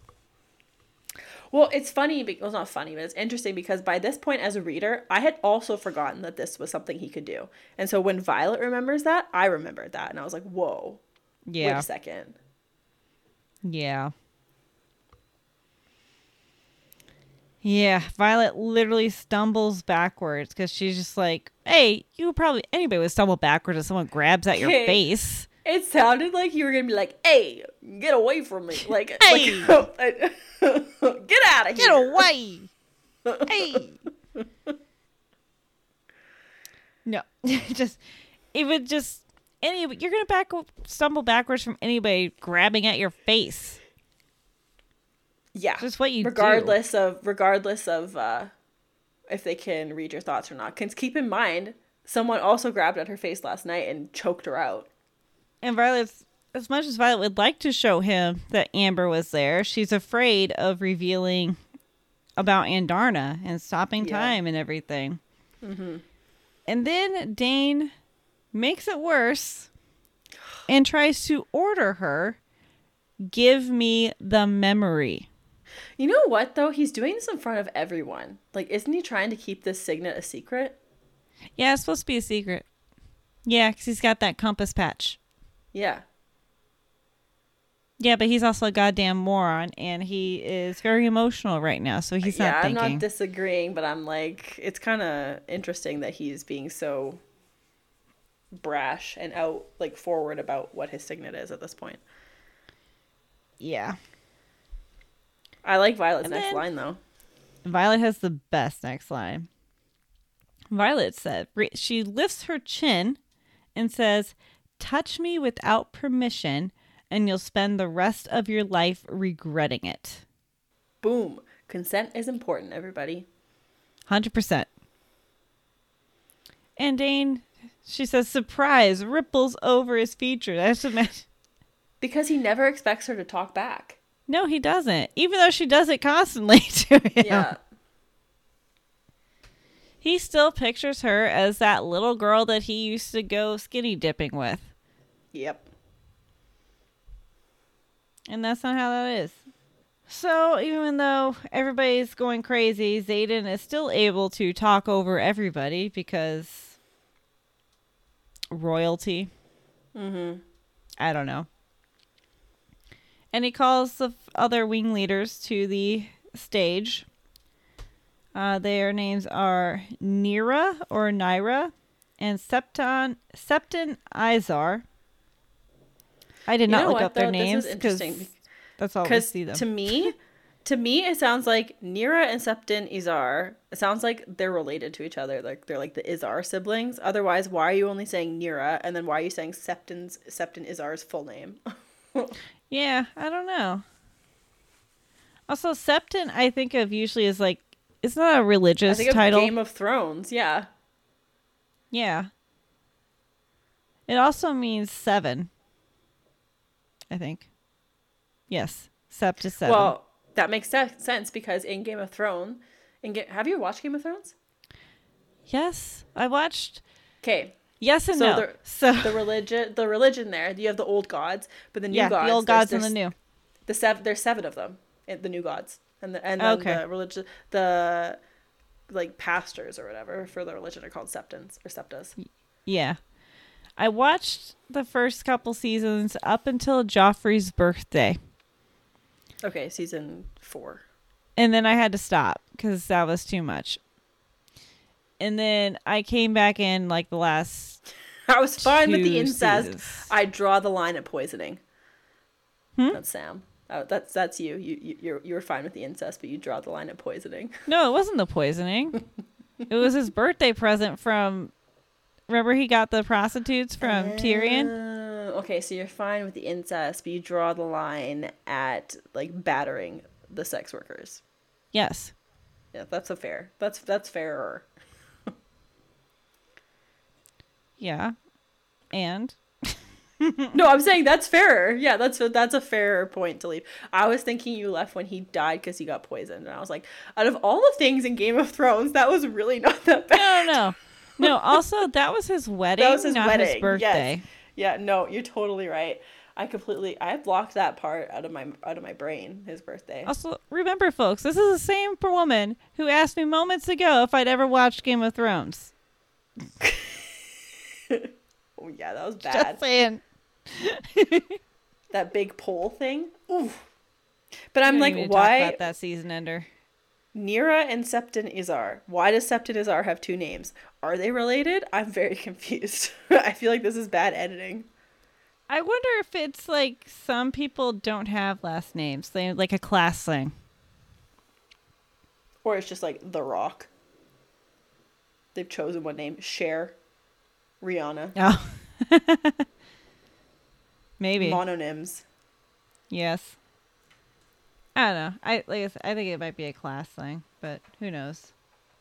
Speaker 1: Well, it's funny, because, well, it's not funny, but it's interesting because by this point as a reader, I had also forgotten that this was something he could do. And so when Violet remembers that, I remembered that. And I was like, whoa,
Speaker 2: Yeah.
Speaker 1: wait a second.
Speaker 2: Yeah. Yeah, Violet literally stumbles backwards because she's just like, hey, you probably, anybody would stumble backwards if someone grabs at your
Speaker 1: Hey.
Speaker 2: face.
Speaker 1: It sounded like you were going to be like, hey, get away from me. Like,
Speaker 2: Hey.
Speaker 1: like get out of here.
Speaker 2: Get away. Hey. No, just, it would just, any, you're going to back, stumble backwards from anybody grabbing at your face.
Speaker 1: Yeah.
Speaker 2: Just what you
Speaker 1: regardless do. of, regardless of uh, if they can read your thoughts or not. Because keep in mind, someone also grabbed at her face last night and choked her out.
Speaker 2: And Violet's, as much as Violet would like to show him that Amber was there, she's afraid of revealing about Andarna and stopping
Speaker 1: Yeah.
Speaker 2: time and everything.
Speaker 1: Mm-hmm.
Speaker 2: And then Dane makes it worse and tries to order her, give me the memory.
Speaker 1: You know what, though? He's doing this in front of everyone. Like, isn't he trying to keep this signet a secret?
Speaker 2: Yeah, it's supposed to be a secret. Yeah, because he's got that compass patch.
Speaker 1: Yeah.
Speaker 2: Yeah, but he's also a goddamn moron, and he is very emotional right now, so he's
Speaker 1: yeah,
Speaker 2: not thinking.
Speaker 1: I'm not disagreeing, but I'm like, it's kind of interesting that he's being so brash and out, like, forward about what his signet is at this point.
Speaker 2: Yeah.
Speaker 1: I like Violet's
Speaker 2: And
Speaker 1: next
Speaker 2: then-
Speaker 1: line, though.
Speaker 2: Violet has the best next line. Violet said, re- she lifts her chin and says, touch me without permission, and you'll spend the rest of your life regretting it.
Speaker 1: Boom. Consent is important, everybody.
Speaker 2: one hundred percent. And Dane, she says, surprise ripples over his features. I just imagine.
Speaker 1: Because he never expects her to talk back.
Speaker 2: No, he doesn't. Even though she does it constantly to him.
Speaker 1: Yeah.
Speaker 2: He still pictures her as that little girl that he used to go skinny dipping with.
Speaker 1: Yep.
Speaker 2: And that's not how that is. So even though everybody's going crazy, Xaden is still able to talk over everybody because royalty.
Speaker 1: Mm-hmm.
Speaker 2: I don't know. And he calls the other wing leaders to the stage. Uh, their names are Nira or Naira and Septon Septon Izar. I did
Speaker 1: You
Speaker 2: not
Speaker 1: know
Speaker 2: look
Speaker 1: what,
Speaker 2: up their
Speaker 1: though? This
Speaker 2: names
Speaker 1: is
Speaker 2: because
Speaker 1: interesting.
Speaker 2: that's all we
Speaker 1: Because
Speaker 2: see them.
Speaker 1: to me, to me, it sounds like Nira and Septon Izar. It sounds like they're related to each other. Like they're like the Izar siblings. Otherwise, why are you only saying Nira and then why are you saying Septon's Septon Izar's full name?
Speaker 2: Yeah, I don't know. Also, Septon, I think of usually as like it's not a
Speaker 1: I
Speaker 2: religious
Speaker 1: think
Speaker 2: title.
Speaker 1: of Game of Thrones. Yeah.
Speaker 2: Yeah. It also means seven. I think. Yes, Sept is seven.
Speaker 1: Well, that makes se- sense because in Game of Thrones, in Ga- have you watched Game of Thrones?
Speaker 2: Yes, I watched.
Speaker 1: Okay.
Speaker 2: Yes and
Speaker 1: So
Speaker 2: no.
Speaker 1: the
Speaker 2: so
Speaker 1: the religion, the religion there, you have the old gods, but the new
Speaker 2: yeah,
Speaker 1: gods,
Speaker 2: the old
Speaker 1: there's-
Speaker 2: gods and the
Speaker 1: there's-
Speaker 2: new.
Speaker 1: The seven, there's seven of them, in- the new gods, and the and then
Speaker 2: Okay.
Speaker 1: the religion, the like pastors or whatever for the religion are called septons or septas.
Speaker 2: Yeah, I watched the first couple seasons up until Joffrey's birthday,
Speaker 1: Okay, season four.
Speaker 2: and then I had to stop because that was too much. And then I came back in like the last.
Speaker 1: I was fine with
Speaker 2: two
Speaker 1: the incest.
Speaker 2: seasons.
Speaker 1: I draw the line at poisoning.
Speaker 2: Hmm?
Speaker 1: That's Sam. Oh, that's that's you. You you you're you were fine with the incest, but you draw the line at poisoning.
Speaker 2: No, it wasn't the poisoning. It was his birthday present from. Remember, he got the prostitutes from Tyrion.
Speaker 1: Uh, okay, so you're fine with the incest, but you draw the line at like battering the sex workers.
Speaker 2: Yes.
Speaker 1: Yeah, that's a fair. That's that's fairer.
Speaker 2: Yeah. And
Speaker 1: No, I'm saying that's fairer. Yeah, that's that's a fairer point to leave. I was thinking you left when he died because he got poisoned, and I was like, out of all the things in Game of Thrones, that was really not that bad.
Speaker 2: no, no, no. Also, that was his wedding,
Speaker 1: That was his
Speaker 2: not
Speaker 1: wedding.
Speaker 2: his birthday.
Speaker 1: Yes. Yeah, no, you're totally right. I completely I blocked that part out of my out of my brain. His birthday.
Speaker 2: Also, remember, folks, this is the same woman who asked me moments ago if I'd ever watched Game of Thrones.
Speaker 1: Oh yeah, that was bad.
Speaker 2: Just saying.
Speaker 1: That big pole thing. Ooh. But I'm
Speaker 2: We don't
Speaker 1: like,
Speaker 2: need to talk
Speaker 1: why
Speaker 2: about that season ender?
Speaker 1: Nira and Septon Izar? Why does Septon Izar have two names? Are they related? I'm very confused. I feel like this is bad editing.
Speaker 2: I wonder if it's like some people don't have last names. They like a class thing.
Speaker 1: Or it's just like The Rock. They've chosen one name. Cher. Rihanna.
Speaker 2: Oh. Maybe.
Speaker 1: Mononyms.
Speaker 2: Yes. I don't know. I like I, said, I think it might be a class thing, but who knows.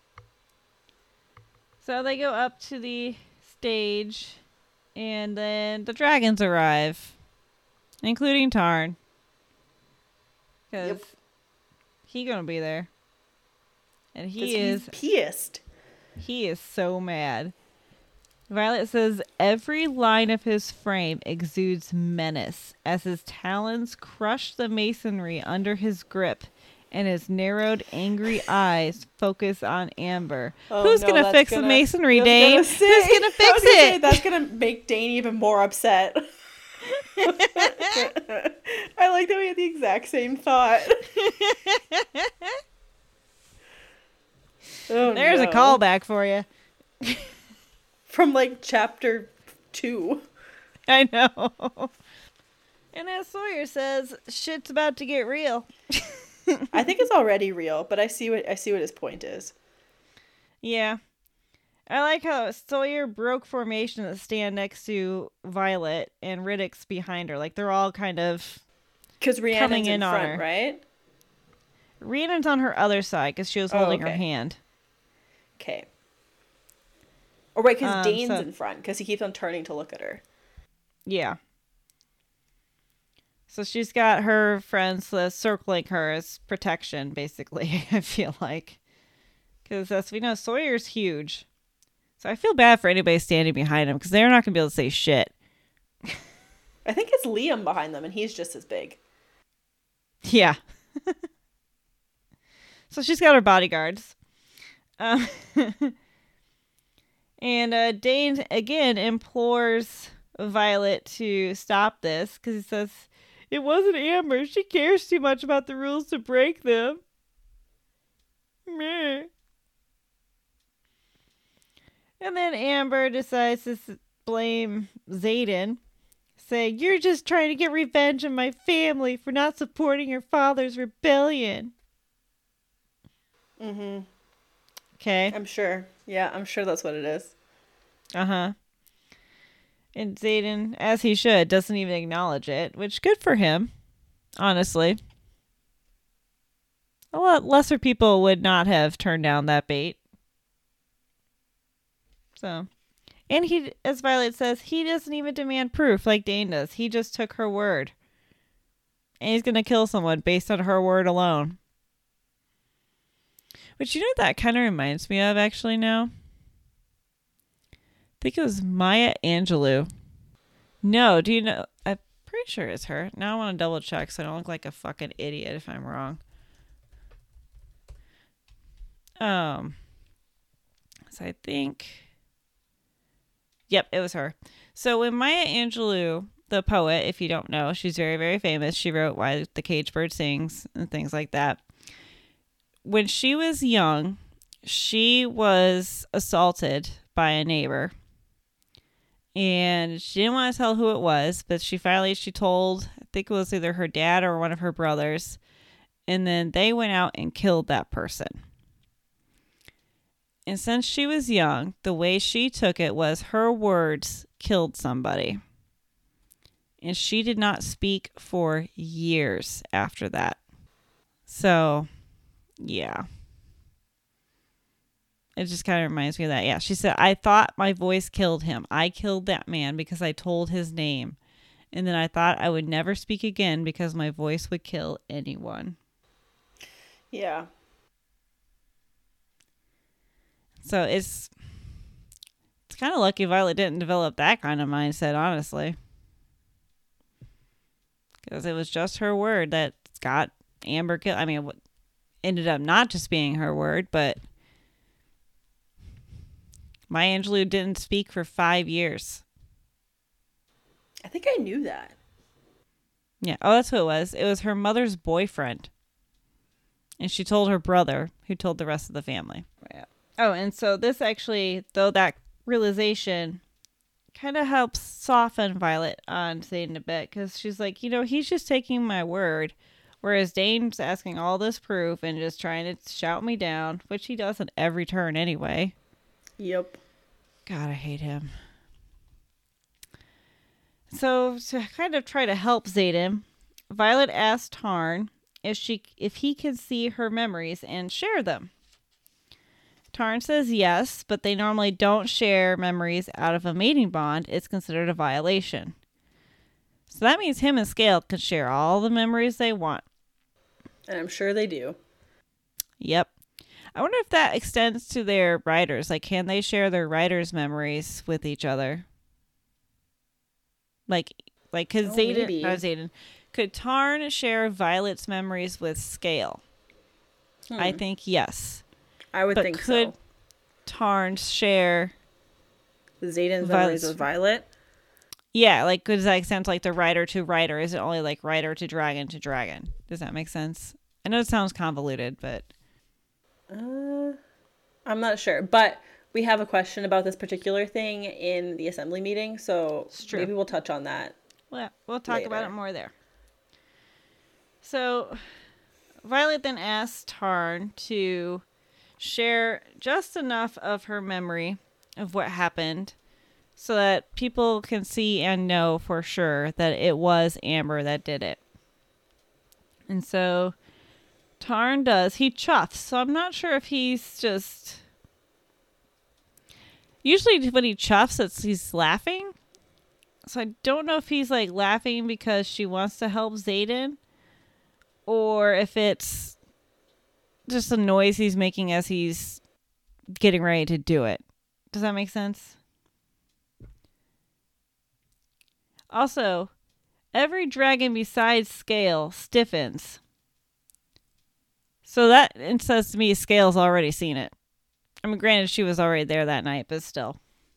Speaker 2: So they go up to the stage, and then the dragons arrive, including Tarn. Because
Speaker 1: Yep.
Speaker 2: he gonna be there, and
Speaker 1: 'Cause
Speaker 2: he
Speaker 1: he's
Speaker 2: is
Speaker 1: pissed.
Speaker 2: he is so mad. Violet says every line of his frame exudes menace as his talons crush the masonry under his grip and his narrowed, angry eyes focus on Amber.
Speaker 1: Oh,
Speaker 2: Who's
Speaker 1: no,
Speaker 2: gonna
Speaker 1: that's
Speaker 2: fix the
Speaker 1: gonna-
Speaker 2: masonry,
Speaker 1: I was
Speaker 2: Dane?
Speaker 1: gonna
Speaker 2: Who's
Speaker 1: say-
Speaker 2: gonna
Speaker 1: I
Speaker 2: fix
Speaker 1: was gonna say,
Speaker 2: it?
Speaker 1: that's gonna make Dane even more upset. I like that we had the exact same thought. Oh,
Speaker 2: There's a
Speaker 1: no.
Speaker 2: callback for you.
Speaker 1: From like chapter two.
Speaker 2: I know. And as Sawyer says, shit's about to get real.
Speaker 1: I think it's already real, but I see what I see what his point is.
Speaker 2: Yeah. I like how Sawyer broke formation to stand next to Violet and Riddick's behind her. Like they're all kind of
Speaker 1: Because Rhiannon's
Speaker 2: Coming
Speaker 1: in,
Speaker 2: in on
Speaker 1: front,
Speaker 2: her.
Speaker 1: right?
Speaker 2: Rhiannon's on her other side because she was
Speaker 1: Oh,
Speaker 2: holding her
Speaker 1: okay.
Speaker 2: hand.
Speaker 1: Okay. Or wait, because
Speaker 2: Um,
Speaker 1: Dane's
Speaker 2: so-
Speaker 1: in front, because he keeps on turning to look at her.
Speaker 2: Yeah. So she's got her friends uh, circling her as protection, basically, I feel like. Because as we know, Sawyer's huge. So I feel bad for anybody standing behind him because they're not going to be able to say shit.
Speaker 1: I think it's Liam behind them, and he's just as big.
Speaker 2: Yeah. So she's got her bodyguards. Um, and uh, Dane, again, implores Violet to stop this because he says, it wasn't Amber. She cares too much about the rules to break them. Meh. And then Amber decides to blame Xaden, saying, you're just trying to get revenge on my family for not supporting your father's rebellion.
Speaker 1: Mm-hmm.
Speaker 2: Okay.
Speaker 1: I'm sure. Yeah, I'm sure that's what it is.
Speaker 2: Uh-huh. And Xaden, as he should, doesn't even acknowledge it, which good for him, honestly. A lot lesser people would not have turned down that bait. So, and he, as Violet says, he doesn't even demand proof like Dane does. He just took her word. And he's going to kill someone based on her word alone. Which, you know what that kind of reminds me of, actually, now? I think it was Maya Angelou. No, do you know? I'm pretty sure it's her. Now I want to double check so I don't look like a fucking idiot if I'm wrong. Um, so I think... Yep, it was her. So when Maya Angelou, the poet, if you don't know, she's very, very famous. She wrote Why the Caged Bird Sings and things like that. When she was young, she was assaulted by a neighbor. And she didn't want to tell who it was, but she finally, she told, I think it was either her dad or one of her brothers. And then they went out and killed that person. And since she was young, the way she took it was her words killed somebody. And she did not speak for years after that. So, yeah. It just kind of reminds me of that. Yeah, she said, I thought my voice killed him. I killed that man because I told his name. And then I thought I would never speak again because my voice would kill anyone.
Speaker 1: Yeah.
Speaker 2: So it's it's kind of lucky Violet didn't develop that kind of mindset, honestly. Because it was just her word that got Amber killed. I mean, it ended up not just being her word, but Maya Angelou didn't speak for five years.
Speaker 1: I think I knew that.
Speaker 2: Yeah. Oh, that's who it was. It was her mother's boyfriend. And she told her brother, who told the rest of the family. Yeah. Oh, and so this actually, though that realization kind of helps soften Violet on Xaden a bit, because she's like, you know, he's just taking my word, whereas Dane's asking all this proof and just trying to shout me down, which he does at every turn anyway.
Speaker 1: Yep.
Speaker 2: God, I hate him. So to kind of try to help Xaden, Violet asked Tarn if she if he could see her memories and share them. Tarn says yes, but they normally don't share memories out of a mating bond. It's considered a violation. So that means him and Scale can share all the memories they want.
Speaker 1: And I'm sure they do.
Speaker 2: Yep. I wonder if that extends to their riders. Like, can they share their riders' memories with each other? Like, like could oh, Xaden, not Xaden, could Tarn share Violet's memories with Scale? Hmm. I think yes.
Speaker 1: I would
Speaker 2: but
Speaker 1: think
Speaker 2: could
Speaker 1: so.
Speaker 2: Tarn share
Speaker 1: Xaden's memories with Violet?
Speaker 2: Yeah, like does that extend to like the rider to rider? Is it only like rider to dragon to dragon? Does that make sense? I know it sounds convoluted, but
Speaker 1: uh, I'm not sure. But we have a question about this particular thing in the assembly meeting, so maybe we'll touch on that.
Speaker 2: Well, we'll talk later. about it more there. So, Violet then asks Tarn to share just enough of her memory of what happened so that people can see and know for sure that it was Amber that did it. And so Tarn does. He chuffs. So I'm not sure if he's just... Usually when he chuffs, it's he's laughing. So I don't know if he's like laughing because she wants to help Xaden or if it's just the noise he's making as he's getting ready to do it. Does that make sense? Also, every dragon besides Scale stiffens. So that it says to me Scale's already seen it. I mean, granted, she was already there that night, but still.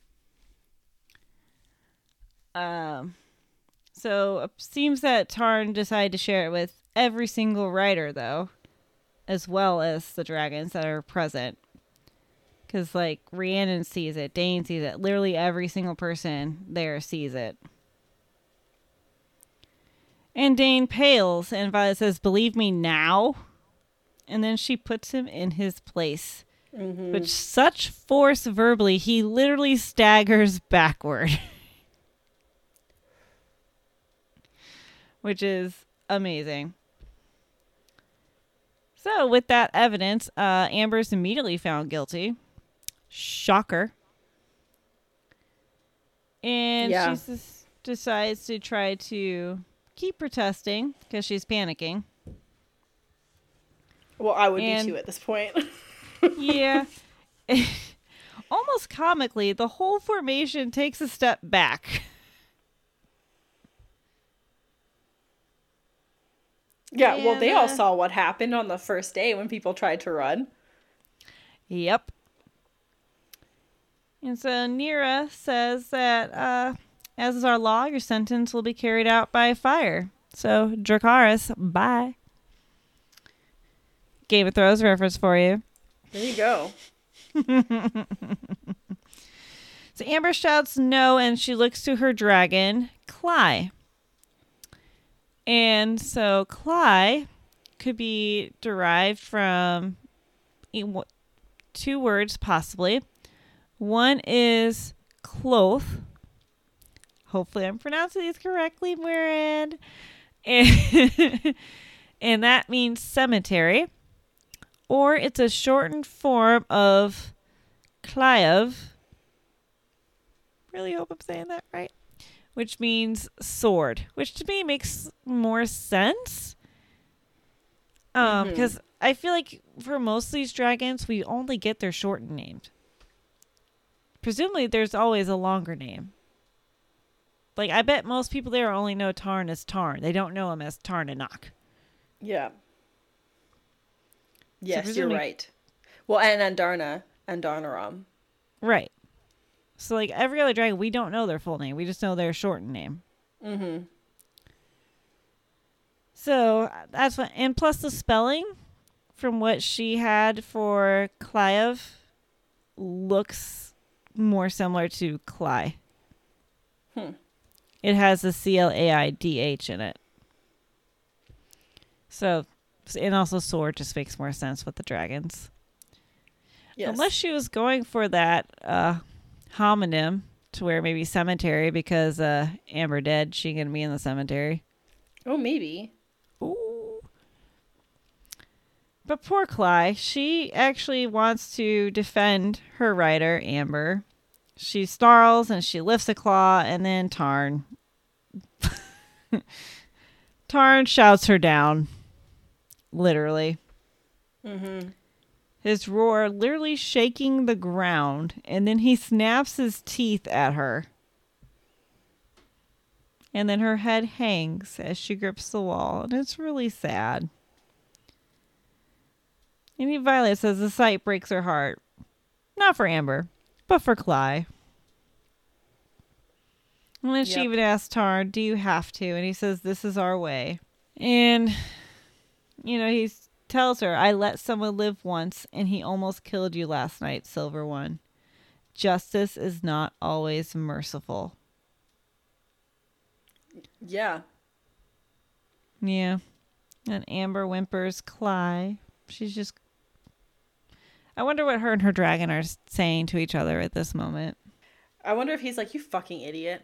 Speaker 2: Um, so it seems that Tarn decided to share it with every single rider, though, as well as the dragons that are present. Because, like, Rhiannon sees it, Dane sees it, literally every single person there sees it. And Dane pales, and Violet says, "Believe me now." And then she puts him in his place. Mm-hmm. With such force verbally, he literally staggers backward. Which is amazing. So, with that evidence, uh, Amber's immediately found guilty. Shocker. And yeah. she s- decides to try to keep protesting because she's panicking.
Speaker 1: Well, I would and, be too at this point.
Speaker 2: yeah. Almost comically, the whole formation takes a step back.
Speaker 1: Yeah, and, well, they all uh, saw what happened on the first day when people tried to run.
Speaker 2: Yep. And so Nira says that, uh, as is our law, your sentence will be carried out by fire. So, Dracarys, bye. Game of Thrones reference for you.
Speaker 1: There you go.
Speaker 2: So Amber shouts no, and she looks to her dragon, Cly. And so Cly could be derived from two words, possibly. One is cloth. Hopefully I'm pronouncing these correctly, Miranda. And, and that means cemetery. Or it's a shortened form of Clive. Really hope I'm saying that right. Which means sword. Which to me makes more sense. Um, because mm-hmm. I feel like for most of these dragons, we only get their shortened names. Presumably there's always a longer name. Like, I bet most people there only know Tarn as Tarn. They don't know him as Tarnanok.
Speaker 1: Yeah. Yes, so you're right. Well, and Andarna, Andarnaram.
Speaker 2: Right. So, like, every other dragon, we don't know their full name. We just know their shortened name.
Speaker 1: Mm-hmm.
Speaker 2: So, that's what... And plus the spelling, from what she had for Clive, looks more similar to Cly.
Speaker 1: Hmm.
Speaker 2: It has the C L A I D H in it. So... And also sword just makes more sense with the dragons. Yes. Unless she was going for that uh, homonym to where maybe cemetery because uh, Amber dead, she gonna be in the cemetery.
Speaker 1: Oh, maybe.
Speaker 2: Ooh. But poor Cly, she actually wants to defend her rider, Amber. She snarls and she lifts a claw and then Tarn. Tarn shouts her down. Literally.
Speaker 1: Mm-hmm.
Speaker 2: His roar literally shaking the ground, and then he snaps his teeth at her. And then her head hangs as she grips the wall, and it's really sad. And Violet says the sight breaks her heart. Not for Amber, but for Cly. And then yep. she even asks Tarn, "Do you have to?" And he says, "This is our way." And... You know, he tells her, "I let someone live once, and he almost killed you last night, Silver One. Justice is not always merciful."
Speaker 1: Yeah.
Speaker 2: Yeah. And Amber whimpers Cly. She's just... I wonder what her and her dragon are saying to each other at this moment.
Speaker 1: I wonder if he's like, "You fucking idiot."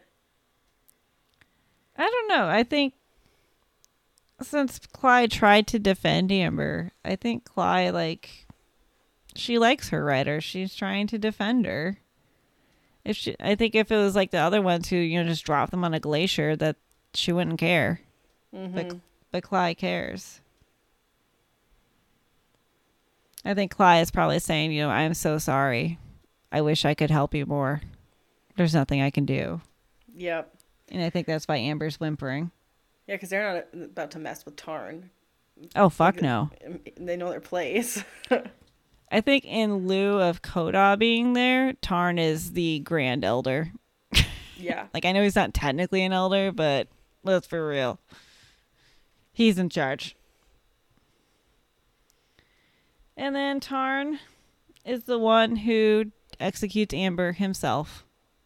Speaker 2: I don't know. I think since Cly tried to defend Amber, I think Cly, like, she likes her rider. She's trying to defend her. If she, I think if it was like the other ones who, you know, just dropped them on a glacier, that she wouldn't care. Mm-hmm. But, but Cly cares. I think Cly is probably saying, you know, "I'm so sorry. I wish I could help you more. There's nothing I can do."
Speaker 1: Yep.
Speaker 2: And I think that's why Amber's whimpering.
Speaker 1: Yeah, because they're not about to mess with Tarn.
Speaker 2: Oh, fuck
Speaker 1: Like,
Speaker 2: no.
Speaker 1: They know their place.
Speaker 2: I think in lieu of Koda being there, Tarn is the grand elder.
Speaker 1: Yeah.
Speaker 2: Like, I know he's not technically an elder, but let's be real. He's in charge. And then Tarn is the one who executes Amber himself.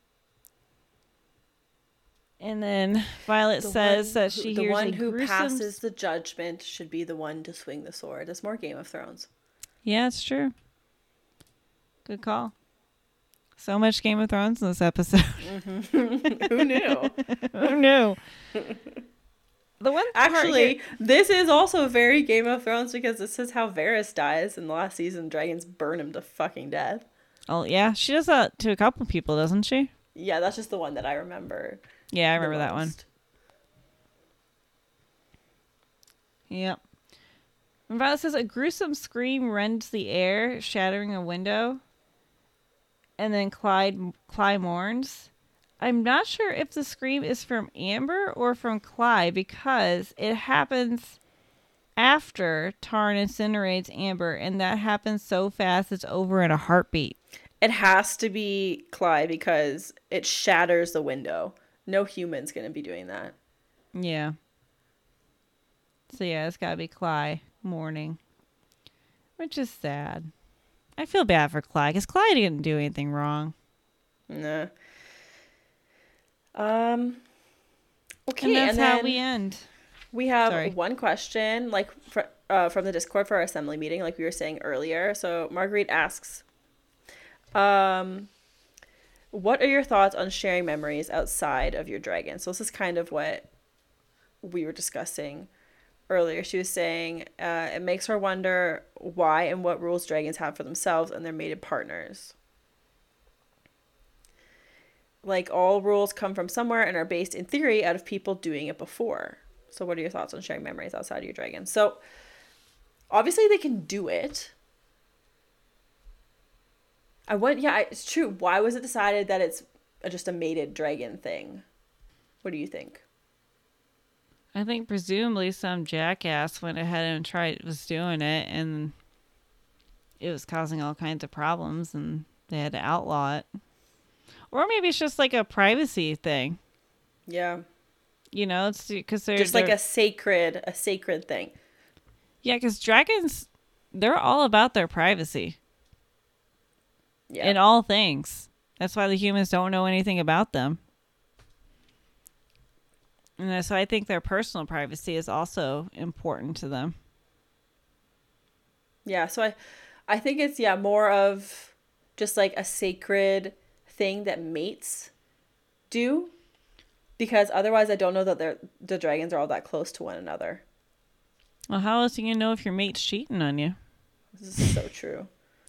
Speaker 2: And then Violet
Speaker 1: The
Speaker 2: says
Speaker 1: one
Speaker 2: that
Speaker 1: who-
Speaker 2: she
Speaker 1: the
Speaker 2: hears
Speaker 1: one
Speaker 2: a
Speaker 1: who
Speaker 2: gruesome...
Speaker 1: passes the judgment should be the one to swing the sword. It's more Game of Thrones.
Speaker 2: Yeah, it's true. Good call. So much Game of Thrones in this episode.
Speaker 1: Mm-hmm. Who knew?
Speaker 2: Who knew? The one part
Speaker 1: Actually,
Speaker 2: here-
Speaker 1: this is also very Game of Thrones because this is how Varys dies in the last season. Dragons burn him to fucking death.
Speaker 2: Oh, yeah. She does that to a couple people, doesn't she?
Speaker 1: Yeah, that's just the one that I remember.
Speaker 2: Yeah, I
Speaker 1: the
Speaker 2: remember that one.
Speaker 1: most.
Speaker 2: Yep. And Violet says a gruesome scream rends the air, shattering a window. And then Clyde, Clyde mourns. I'm not sure if the scream is from Amber or from Clyde because it happens after Tarn incinerates Amber, and that happens so fast it's over in a heartbeat.
Speaker 1: It has to be Clyde because it shatters the window. No human's going to be doing that.
Speaker 2: Yeah. So yeah, it's gotta be Clyde mourning. Which is sad. I feel bad for Clyde, because Clyde didn't do anything wrong.
Speaker 1: Nah. Um. Okay,
Speaker 2: And that's
Speaker 1: and then
Speaker 2: how we end.
Speaker 1: we have
Speaker 2: Sorry.
Speaker 1: one question, like fr- uh, from the Discord for our assembly meeting, like we were saying earlier. So Marguerite asks, um, what are your thoughts on sharing memories outside of your dragon? So this is kind of what we were discussing earlier. She was saying uh, it makes her wonder why and what rules dragons have for themselves and their mated partners. Like, all rules come from somewhere and are based in theory out of people doing it before. So what are your thoughts on sharing memories outside of your dragon? So obviously they can do it. I went, yeah, it's true. Why was it decided that it's just a mated dragon thing? What do you think?
Speaker 2: I think presumably some jackass went ahead and tried was doing it, and it was causing all kinds of problems, and they had to outlaw it. Or maybe it's just like a privacy thing.
Speaker 1: Yeah.
Speaker 2: You know, it's because they're
Speaker 1: Just like
Speaker 2: they're-
Speaker 1: a sacred, a sacred thing.
Speaker 2: yeah, because dragons, they're all about their privacy
Speaker 1: Yeah.
Speaker 2: in all things. That's why the humans don't know anything about them. And so I think their personal privacy is also important to them.
Speaker 1: Yeah, so I I think it's yeah, more of just like a sacred thing that mates do, because otherwise I don't know that they're the dragons are all that close to one another.
Speaker 2: Well, how else are you gonna know if your mate's cheating on you?
Speaker 1: This is so true.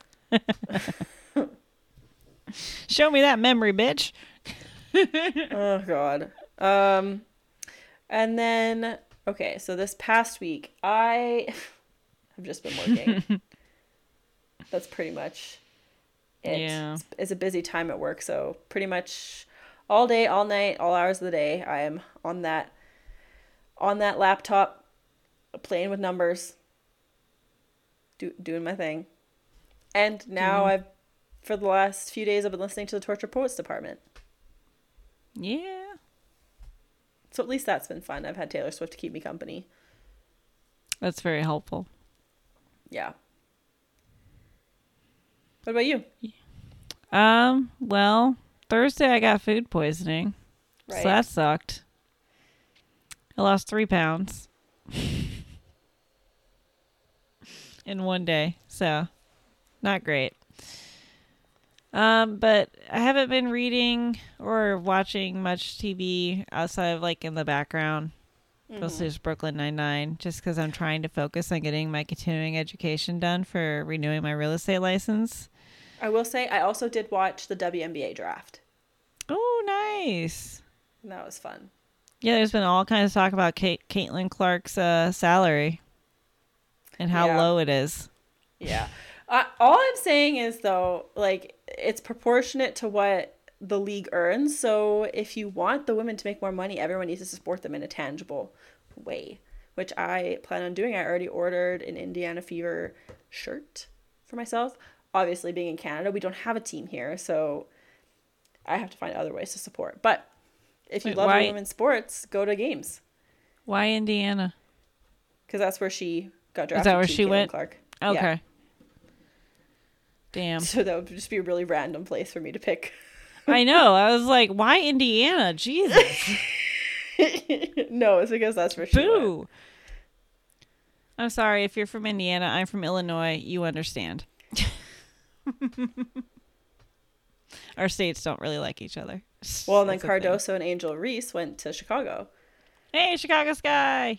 Speaker 2: Show me that memory, bitch.
Speaker 1: Oh god. Um and then okay, so this past week I have just been working. That's pretty much it.
Speaker 2: Yeah.
Speaker 1: It's, it's a busy time at work, so pretty much all day, all night, all hours of the day, I am on that on that laptop playing with numbers, do, doing my thing. And now
Speaker 2: Mhm.
Speaker 1: I've for the last few days I've been listening to the Torture Poets department.
Speaker 2: Yeah.
Speaker 1: So at least that's been fun. I've had Taylor Swift to keep me company.
Speaker 2: That's very helpful.
Speaker 1: Yeah. What about you?
Speaker 2: Um, well, Thursday I got food poisoning.
Speaker 1: Right.
Speaker 2: So that sucked. I lost three pounds in one day. So not great. Um, but I haven't been reading or watching much T V outside of like in the background. Mostly just Brooklyn Nine-Nine, just because I'm trying to focus on getting my continuing education done for renewing my real estate license.
Speaker 1: I will say I also did watch the W N B A draft.
Speaker 2: Oh, nice.
Speaker 1: And that was fun.
Speaker 2: Yeah, there's been all kinds of talk about Kate, Caitlin Clark's uh, salary and how
Speaker 1: Yeah.
Speaker 2: low it is.
Speaker 1: Yeah. uh, all I'm saying is, though, like, it's proportionate to what the league earns. So if you want the women to make more money, everyone needs to support them in a tangible way, which I plan on doing. I already ordered an Indiana Fever shirt for myself. Obviously, being in Canada, we don't have a team here, so I have to find other ways to support. But if you
Speaker 2: Wait,
Speaker 1: love
Speaker 2: why-
Speaker 1: your women's sports, go to games,
Speaker 2: Why Indiana?
Speaker 1: because that's where she got drafted.
Speaker 2: Is that where
Speaker 1: to,
Speaker 2: she
Speaker 1: Caitlin
Speaker 2: went?
Speaker 1: Clark.
Speaker 2: Okay.
Speaker 1: Yeah.
Speaker 2: Damn.
Speaker 1: So that would just be a really random place for me to pick.
Speaker 2: I know. I was like, why Indiana? Jesus.
Speaker 1: No, it's because that's where she went.
Speaker 2: Boo. I'm sorry. If you're from Indiana, I'm from Illinois. You understand. Our states don't really like each other.
Speaker 1: Well, and then
Speaker 2: That's a thing.
Speaker 1: Cardoso and Angel Reese went to Chicago.
Speaker 2: Hey, Chicago Sky.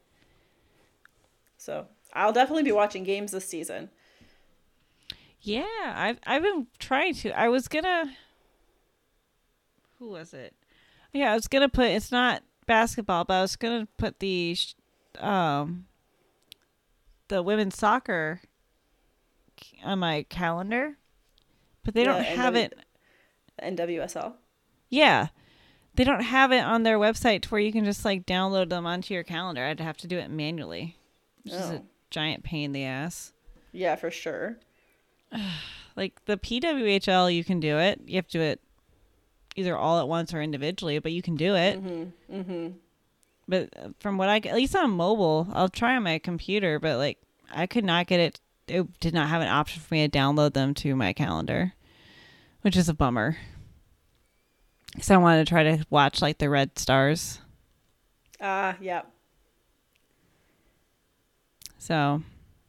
Speaker 1: So I'll definitely be watching games this season.
Speaker 2: Yeah, I've I've been trying to. I was gonna. Who was it? Yeah, I was gonna put. It's not basketball, but I was gonna put the, sh- um, the women's soccer on my calendar, but they don't
Speaker 1: Yeah,
Speaker 2: have
Speaker 1: N W
Speaker 2: it.
Speaker 1: The N W S L.
Speaker 2: Yeah, they don't have it on their website to where you can just like download them onto your calendar. I'd have to do it manually, which is a
Speaker 1: Oh.
Speaker 2: giant pain in the ass.
Speaker 1: Yeah, for sure.
Speaker 2: Like the P W H L, you can do it. You have to do it either all at once or individually, but you can do it.
Speaker 1: Mm-hmm. Mm-hmm.
Speaker 2: But from what I, at least on mobile, I'll try on my computer, but like I could not get it. It did not have an option for me to download them to my calendar, which is a bummer. So I wanted to try to watch like the Red Stars.
Speaker 1: Ah, uh, yeah.
Speaker 2: So,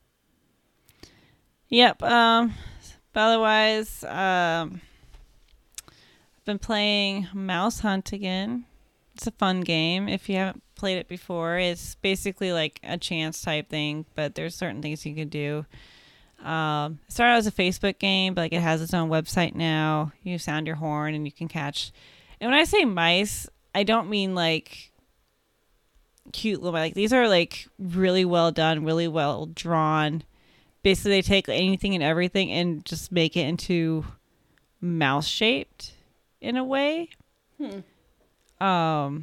Speaker 2: yep. Um, but otherwise, um, I've been playing Mouse Hunt again. It's a fun game. If you haven't played it before, it's basically like a chance type thing, but there's certain things you can do. Um, it started out as a Facebook game, but like it has its own website now. You sound your horn and you can catch. And when I say mice, I don't mean like cute little, like these are like really well done, really well drawn. Basically, they take anything and everything and just make it into mouse shaped in a way.
Speaker 1: Hmm.
Speaker 2: Um,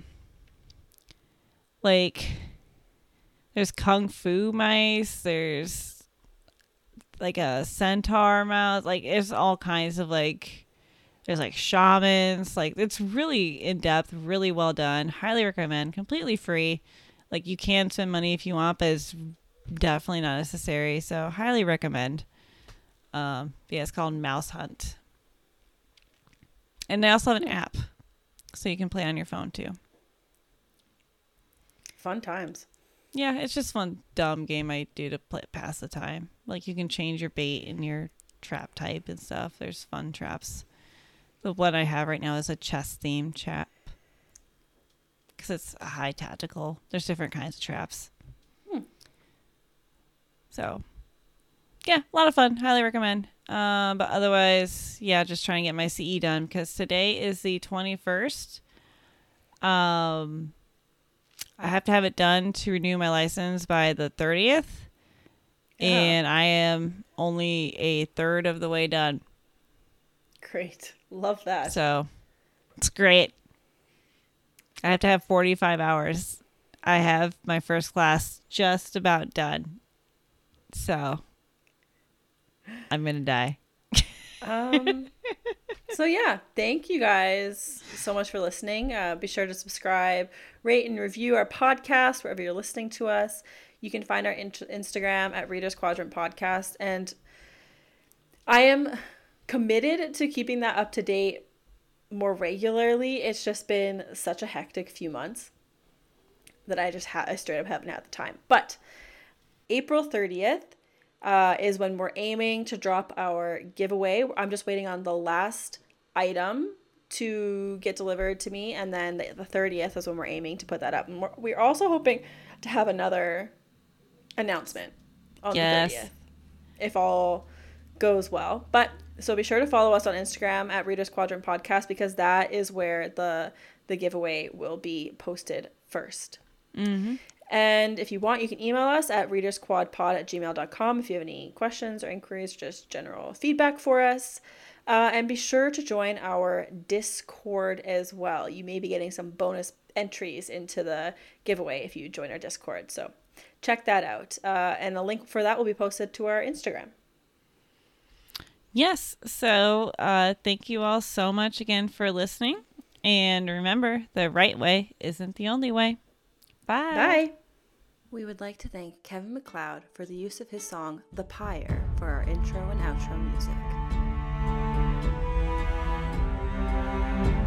Speaker 2: like there's kung fu mice. There's like a centaur mouse. Like there's all kinds of like. There's like shamans. Like it's really in depth, really well done. Highly recommend. Completely free. Like you can spend money if you want, but it's definitely not necessary. So highly recommend. Um, yeah, it's called Mouse Hunt. And they also have an app, so you can play on your phone too.
Speaker 1: Fun times.
Speaker 2: Yeah, it's just fun, dumb game I do to play pass the time. Like you can change your bait and your trap type and stuff. There's fun traps. The one I have right now is a chess themed trap because it's a high tactical. There's different kinds of traps.
Speaker 1: Hmm.
Speaker 2: So, yeah, a lot of fun. Highly recommend. Um, but otherwise, yeah, just trying to get my C E done because today is the twenty-first. Um, I have to have it done to renew my license by the thirtieth.
Speaker 1: Yeah.
Speaker 2: And I am only a third of the way done.
Speaker 1: Great. Love that.
Speaker 2: So it's great. I have to have forty-five hours. I have my first class just about done. So I'm going to die.
Speaker 1: Um, so yeah, thank you guys so much for listening. Uh, be sure to subscribe, rate, and review our podcast wherever you're listening to us. You can find our in- Instagram at Readers Quadrant Podcast. And I am committed to keeping that up to date more regularly. It's just been such a hectic few months that I just ha- I straight up haven't had the time. But April thirtieth uh, is when we're aiming to drop our giveaway. I'm just waiting on the last item to get delivered to me, and then the, the thirtieth is when we're aiming to put that up. And we're, we're also hoping to have another announcement on
Speaker 2: Yes.
Speaker 1: the thirtieth if all goes well. But so be sure to follow us on Instagram at Readers Quadrant Podcast because that is where the the giveaway will be posted first.
Speaker 2: Mm-hmm.
Speaker 1: And if you want, you can email us at readersquadpod at gmail dot com if you have any questions or inquiries, just general feedback for us. Uh, and be sure to join our Discord as well. You may be getting some bonus entries into the giveaway if you join our Discord. So check that out. Uh, and the link for that will be posted to our Instagram.
Speaker 2: Yes. So uh, thank you all so much again for listening. And remember, the right way isn't the only way. Bye.
Speaker 1: Bye. We would like to thank Kevin MacLeod for the use of his song, The Pyre, for our intro and outro music.